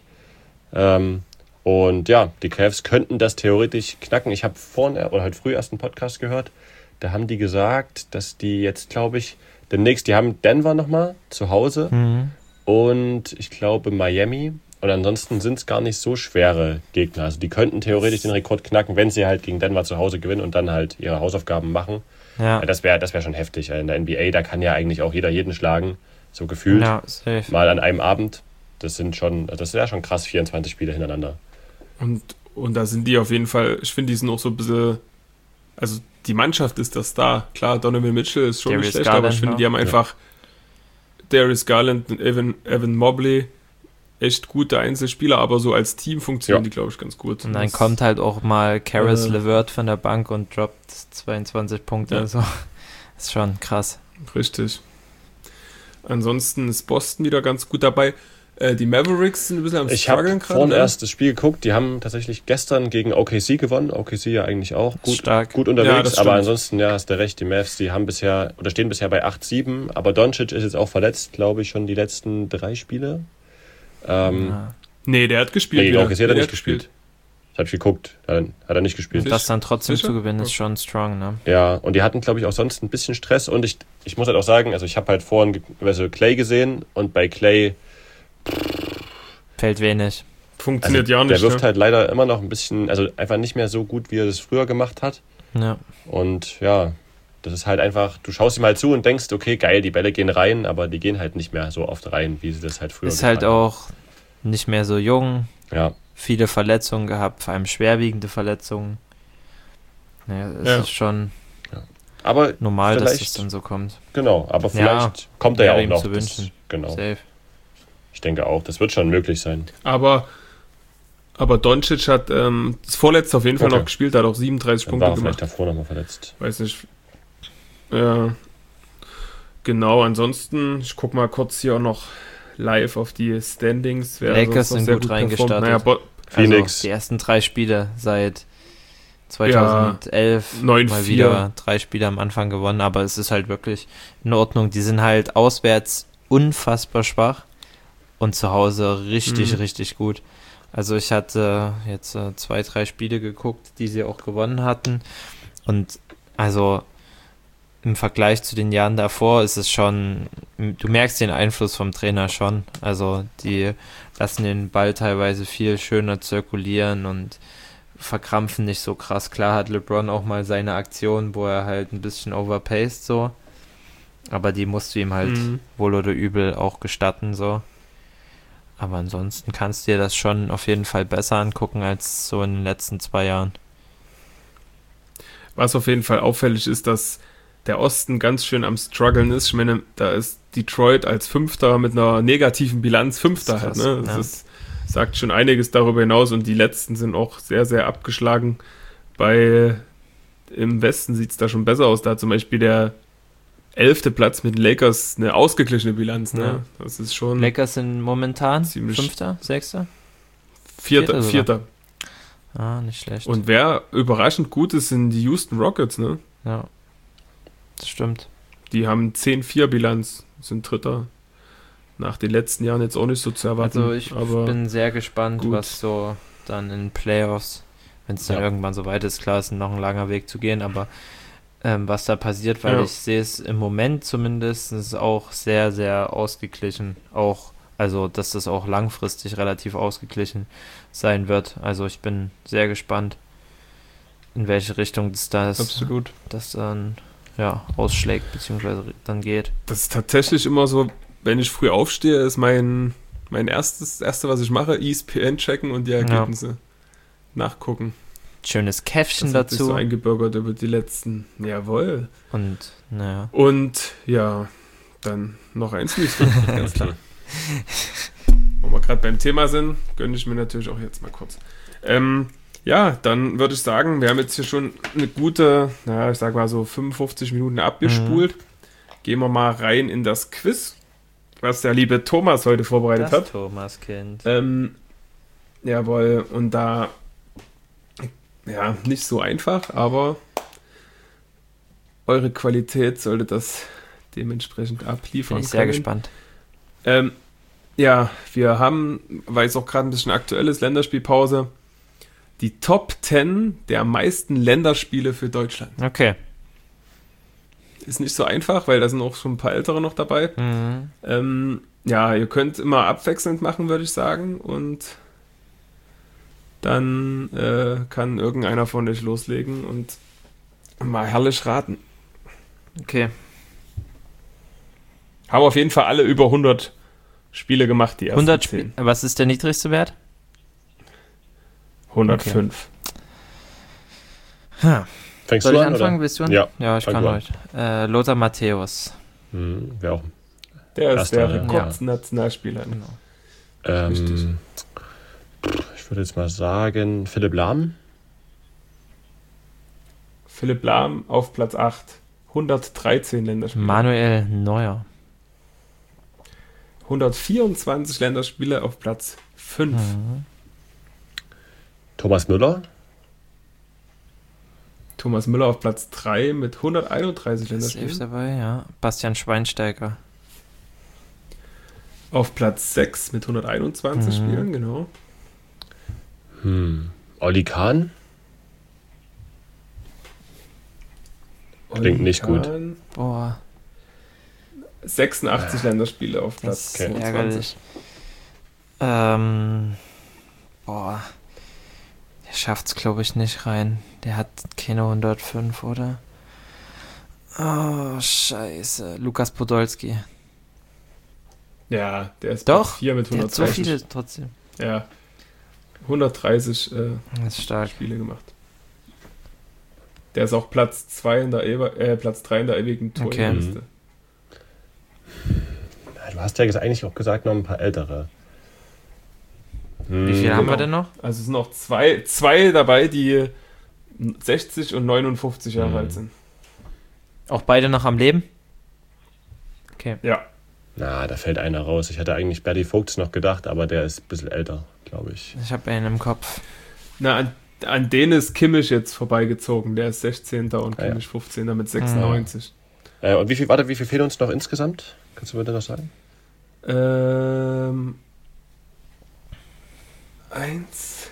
Und ja, die Cavs könnten das theoretisch knacken. Ich habe heute früh erst einen Podcast gehört. Da haben die gesagt, dass die jetzt, glaube ich, die haben Denver nochmal zu Hause und ich glaube Miami. Und ansonsten sind es gar nicht so schwere Gegner. Also die könnten theoretisch den Rekord knacken, wenn sie halt gegen Denver zu Hause gewinnen und dann halt ihre Hausaufgaben machen. Ja. Das wär schon heftig. In der NBA, da kann ja eigentlich auch jeder jeden schlagen. So gefühlt. Ja, safe. Mal an einem Abend. Das wäre schon krass, 24 Spiele hintereinander. Und da sind die auf jeden Fall, ich finde, die sind auch so ein bisschen, also die Mannschaft ist das da. Klar, Donovan Mitchell ist schon Darius nicht schlecht, Garland, aber ich finde, die haben einfach Darius Garland und Evan Mobley, echt gute Einzelspieler, aber so als Team funktionieren die, glaube ich, ganz gut. Und dann kommt halt auch mal Caris LeVert von der Bank und droppt 22 Punkte. Ja. Also, ist schon krass. Richtig. Ansonsten ist Boston wieder ganz gut dabei. Die Mavericks sind ein bisschen am Struggeln gerade. Ich habe vorhin erst das Spiel geguckt. Die haben tatsächlich gestern gegen OKC gewonnen. OKC ja eigentlich auch gut unterwegs. Aber ansonsten, hast du recht, die Mavs, die stehen bisher bei 8-7. Aber Doncic ist jetzt auch verletzt, glaube ich, schon die letzten 3 Spiele. Nee, der hat gespielt. Nee, OKC hat er nicht gespielt. Das habe ich geguckt. Hat er nicht gespielt. Und das dann trotzdem zu gewinnen, ist schon strong, ne? Ja, und die hatten, glaube ich, auch sonst ein bisschen Stress. Und ich muss halt auch sagen, also ich habe halt vorhin Clay gesehen und bei Clay fällt wenig. Funktioniert ja nicht. Der wirft halt leider immer noch ein bisschen, also einfach nicht mehr so gut, wie er das früher gemacht hat. Ja. Und das ist halt einfach, du schaust ihm halt zu und denkst, okay, geil, die Bälle gehen rein, aber die gehen halt nicht mehr so oft rein, wie sie das halt früher gemacht haben. Ist halt auch nicht mehr so jung. Ja. Viele Verletzungen gehabt, vor allem schwerwiegende Verletzungen. Naja, es ist schon... Ja. aber normal, dass es dann so kommt. Genau, aber vielleicht kommt er ja auch noch. Zu wünschen. Genau. Safe. Ich denke auch, das wird schon möglich sein. Aber Doncic hat das vorletzte auf jeden Fall noch gespielt, hat auch 37 dann Punkte war er gemacht. Vielleicht davor nochmal verletzt. Weiß nicht. Ja, genau, ansonsten, ich guck mal kurz hier auch noch live auf die Standings. Lakers sind gut reingestartet. Naja, Phoenix. Also die ersten 3 Spiele seit 2011 mal wieder 3 Spiele am Anfang gewonnen, aber es ist halt wirklich in Ordnung. Die sind halt auswärts unfassbar schwach und zu Hause richtig gut. Also ich hatte jetzt 2, 3 Spiele geguckt, die sie auch gewonnen hatten, und also im Vergleich zu den Jahren davor ist es schon, du merkst den Einfluss vom Trainer schon. Also die lassen den Ball teilweise viel schöner zirkulieren und verkrampfen nicht so krass. Klar hat LeBron auch mal seine Aktion, wo er halt ein bisschen overpaced so, aber die musst du ihm halt wohl oder übel auch gestatten so. Aber ansonsten kannst du dir das schon auf jeden Fall besser angucken als so in den letzten 2 Jahren. Was auf jeden Fall auffällig ist, dass der Osten ganz schön am Struggeln ist. Ich meine, da ist Detroit als Fünfter mit einer negativen Bilanz Fünfter halt. Ne? Das sagt schon einiges darüber hinaus, und die letzten sind auch sehr, sehr abgeschlagen. Im Westen sieht es da schon besser aus. Da hat zum Beispiel der 11. Platz mit den Lakers eine ausgeglichene Bilanz. Ne? Ja. Das ist schon. Lakers sind momentan ziemlich 5., 6.? Vierter. Ah, nicht schlecht. Und wer überraschend gut ist, sind die Houston Rockets, ne? Ja, das stimmt. Die haben 10-4 Bilanz, sind Dritter. Nach den letzten Jahren jetzt auch nicht so zu erwarten. Also ich bin sehr gespannt, was so dann in Playoffs, wenn es dann irgendwann so weit ist, klar, ist noch ein langer Weg zu gehen, aber was da passiert, weil ich sehe es im Moment zumindest auch sehr, sehr ausgeglichen. Auch, also dass das auch langfristig relativ ausgeglichen sein wird. Also ich bin sehr gespannt, in welche Richtung das dann ausschlägt, beziehungsweise dann geht. Das ist tatsächlich immer so, wenn ich früh aufstehe, ist mein Erste, was ich mache, ESPN checken und die Ergebnisse nachgucken. Schönes Käffchen das hat dazu. Sich so eingebürgert über die letzten. Jawohl. Und, naja. Und, ja, dann noch eins nicht. Ganz klar. Wo wir gerade beim Thema sind, gönne ich mir natürlich auch jetzt mal kurz. Ja, dann würde ich sagen, wir haben jetzt hier schon eine gute, ich sag mal so 55 Minuten abgespult. Gehen wir mal rein in das Quiz, was der liebe Thomas heute vorbereitet hat. Thomas-Kind. Jawohl, und da nicht so einfach, aber eure Qualität sollte das dementsprechend abliefern. Bin ich sehr gespannt. Wir haben, weil es auch gerade ein bisschen aktuell ist, Länderspielpause, die Top 10 der meisten Länderspiele für Deutschland. Okay. Ist nicht so einfach, weil da sind auch schon ein paar Ältere noch dabei. Ihr könnt immer abwechselnd machen, würde ich sagen, und dann kann irgendeiner von euch loslegen und mal herrlich raten. Okay. Haben auf jeden Fall alle über 100 Spiele gemacht, die ersten 100 10. Was ist der niedrigste Wert? 105. Okay. Fängst Soll du ich an, anfangen? oder? Bist du an? Ja, ich kann heute. Lothar Matthäus. Wer auch. Der ist der Erster, Rekordnationalspieler. Genau. Richtig. Ich würde jetzt mal sagen, Philipp Lahm. Philipp Lahm auf Platz 8. 113 Länderspiele. Manuel Neuer. 124 Länderspiele auf Platz 5. Thomas Müller. Thomas Müller auf Platz 3 mit 131 Länderspielen. Safe dabei, ja. Bastian Schweinsteiger. Auf Platz 6 mit 121 Spielen, genau. Oli Kahn. Klingt nicht gut. Boah. 86 Länderspiele auf Platz 22. Ärgerlich. Der schafft's, glaube ich, nicht rein. Der hat keine 105, oder? Oh, scheiße. Lukas Podolski. Ja, der ist Doch, 4 mit 130. Der hat so viele trotzdem. Ja, 130 das ist stark. Spiele gemacht. Der ist auch Platz 3 in der ewigen Torjägerliste. Du hast ja eigentlich auch gesagt, noch ein paar ältere. Wie viele haben wir denn noch? Also es sind noch zwei dabei, die 60 und 59 Jahre alt sind. Auch beide noch am Leben? Okay. Ja. Na, da fällt einer raus. Ich hatte eigentlich Berti Vogts noch gedacht, aber der ist ein bisschen älter, glaube ich. Ich habe einen im Kopf. Na, an denen ist Kimmich jetzt vorbeigezogen. Der ist 16. und Kimmich 15. mit 96. Und wie viel fehlen uns noch insgesamt? Kannst du mir das noch sagen? 1,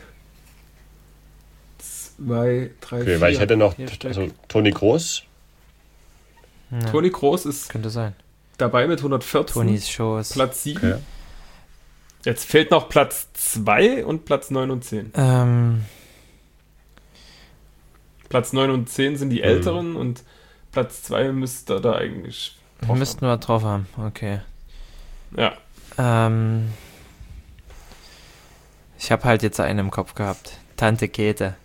2, 3, 4. Weil ich hätte noch Toni Kroos. Ja. Toni Kroos ist könnte sein. Dabei mit 114. Tonis Shows. Platz 7. Okay. Jetzt fehlt noch Platz 2 und Platz 9 und 10. Platz 9 und 10 sind die älteren und Platz 2 müsste da eigentlich drauf müssten wir drauf haben, okay. Ja. Ich habe halt jetzt einen im Kopf gehabt. Tante Käthe.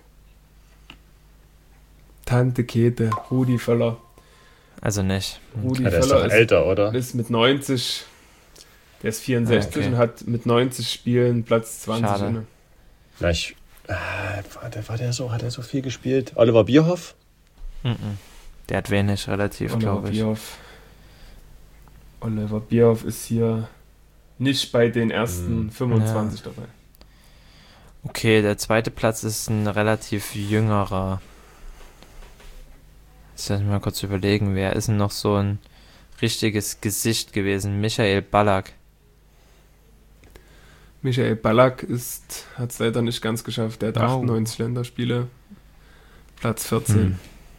Tante Käthe, Rudi Völler. Also nicht. Rudi Völler ist doch älter, oder? Ist mit 90, der ist 64 und hat mit 90 Spielen Platz 20 inne. Na, hat er so viel gespielt? Oliver Bierhoff? Der hat wenig, relativ, glaube ich. Oliver Bierhoff ist hier nicht bei den ersten 25 dabei. Okay, der zweite Platz ist ein relativ jüngerer. Jetzt lass mich mal kurz überlegen, wer ist denn noch so ein richtiges Gesicht gewesen? Michael Ballack. Michael Ballack hat es leider nicht ganz geschafft. Der hat 98 Länderspiele. Platz 14.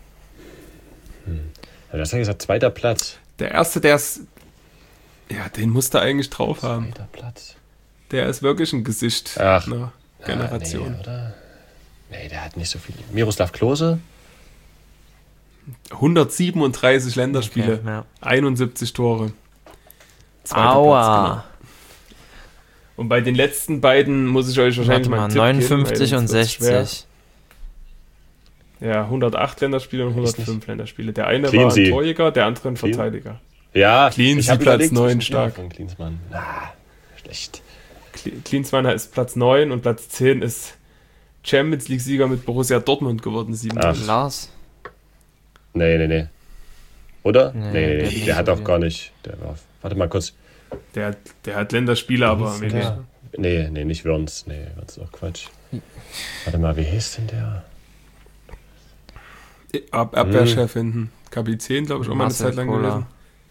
Ja, das hast du gesagt, zweiter Platz. Der erste, den musste er eigentlich drauf haben. Zweiter Platz. Der ist wirklich ein Gesicht einer Generation. Nee, oder? Nee, der hat nicht so viel. Miroslav Klose? 137 Länderspiele, 71 Tore. Aua! Platz, genau. Und bei den letzten beiden muss ich euch wahrscheinlich mal einen Tipp 59 geben, und 60. Ja, 108 Länderspiele und 105 Länderspiele. Der eine war ein Torjäger, der andere ein Verteidiger. Ja, Klinsmann Platz 9 stark. Klinsmann. Schlecht. Klinsmann ist Platz 9 und Platz 10 ist Champions League-Sieger mit Borussia Dortmund geworden, 97. Lars? Nee. Oder? Nee, der hat auch gar nicht. Warte mal kurz. Der hat Länderspiele, aber wenig. Nee, nicht Wörns. Nee, das ist auch Quatsch. Warte mal, wie hieß denn der? Abwehrchef hinten. Kapitän, glaube ich, auch mal eine Zeit lang gewesen.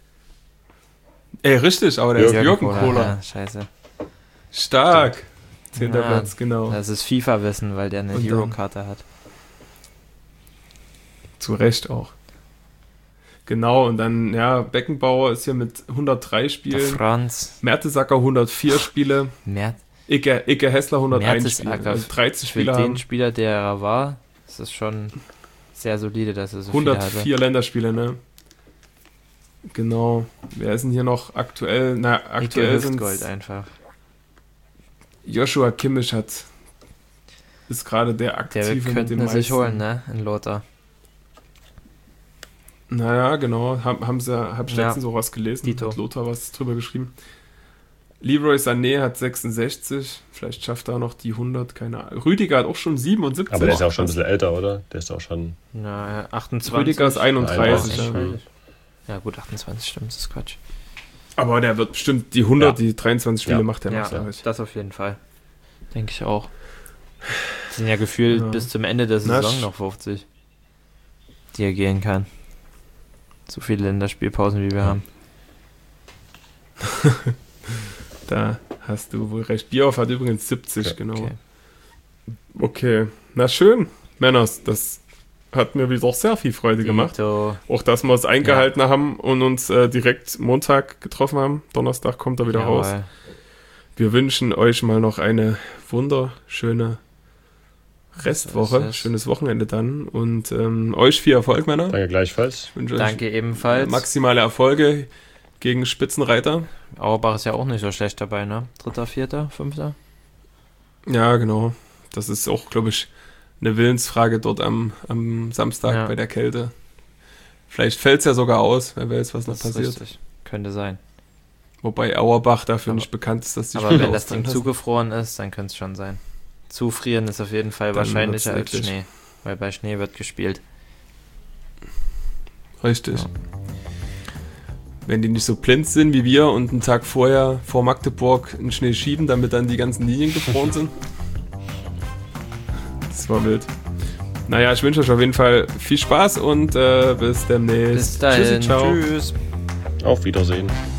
Richtig, aber der ist Jürgen Kohler. Ja, scheiße. Stark. 10. Platz, genau. Das ist FIFA-Wissen, weil der eine Hero-Karte hat. Zu Recht auch. Genau, und dann, Beckenbauer ist hier mit 103 Spielen. Der Franz. Mertesacker 104 Spiele. Icke Hessler 101 Spiele. Also 13 Spiele für den Spieler, der er war, ist das schon sehr solide, dass er so 104 viele hatte. Länderspiele, ne? Genau. Wer ist denn hier noch aktuell? Aktuell sind Gold einfach. Joshua Kimmich ist gerade der Aktive mit dem meisten. Der könnte sich holen, ne? In Lothar. Naja, genau. Hab ich letztens so was gelesen. Dito. Hat Lothar was drüber geschrieben. Leroy Sané hat 66. Vielleicht schafft er noch die 100. Keine Ahnung. Rüdiger hat auch schon 77. Aber der ist ja auch schon ein bisschen älter, oder? Der ist auch schon... 28. Rüdiger ist 31. Ja gut, 28 stimmt, das ist Quatsch. Aber der wird bestimmt die 100, die 23 Spiele macht er noch. Ja, das auf jeden Fall. Denke ich auch. Das sind ja gefühlt bis zum Ende der Saison noch 50, die er gehen kann. So viele Länderspielpausen, wie wir haben. Da hast du wohl recht. Bierhoff hat übrigens 70, genau. Okay, na schön. Männers, das hat mir wieder sehr viel Freude gemacht. Auch, dass wir es eingehalten haben und uns direkt Montag getroffen haben. Donnerstag kommt er wieder raus. Wir wünschen euch mal noch eine wunderschöne Restwoche. Schönes Wochenende dann. Und euch viel Erfolg, Männer. Danke gleichfalls. Ich wünsche euch ebenfalls. Maximale Erfolge gegen Spitzenreiter. Auerbach ist ja auch nicht so schlecht dabei, ne? 3., 4., 5. Ja, genau. Das ist auch, glaube ich, eine Willensfrage dort am Samstag bei der Kälte. Vielleicht fällt es ja sogar aus, wer weiß, was noch passiert. Richtig. Könnte sein. Wobei Auerbach dafür nicht bekannt ist, dass die Spiele. Aber wenn das Ding zugefroren ist, dann könnte es schon sein. Zufrieren ist auf jeden Fall wahrscheinlicher als Schnee, weil bei Schnee wird gespielt. Richtig. Ja. Wenn die nicht so blind sind wie wir und einen Tag vorher vor Magdeburg einen Schnee schieben, damit dann die ganzen Linien gefroren sind. Das war wild. Naja, ich wünsche euch auf jeden Fall viel Spaß und bis demnächst. Bis dahin. Tschüss. Auf Wiedersehen.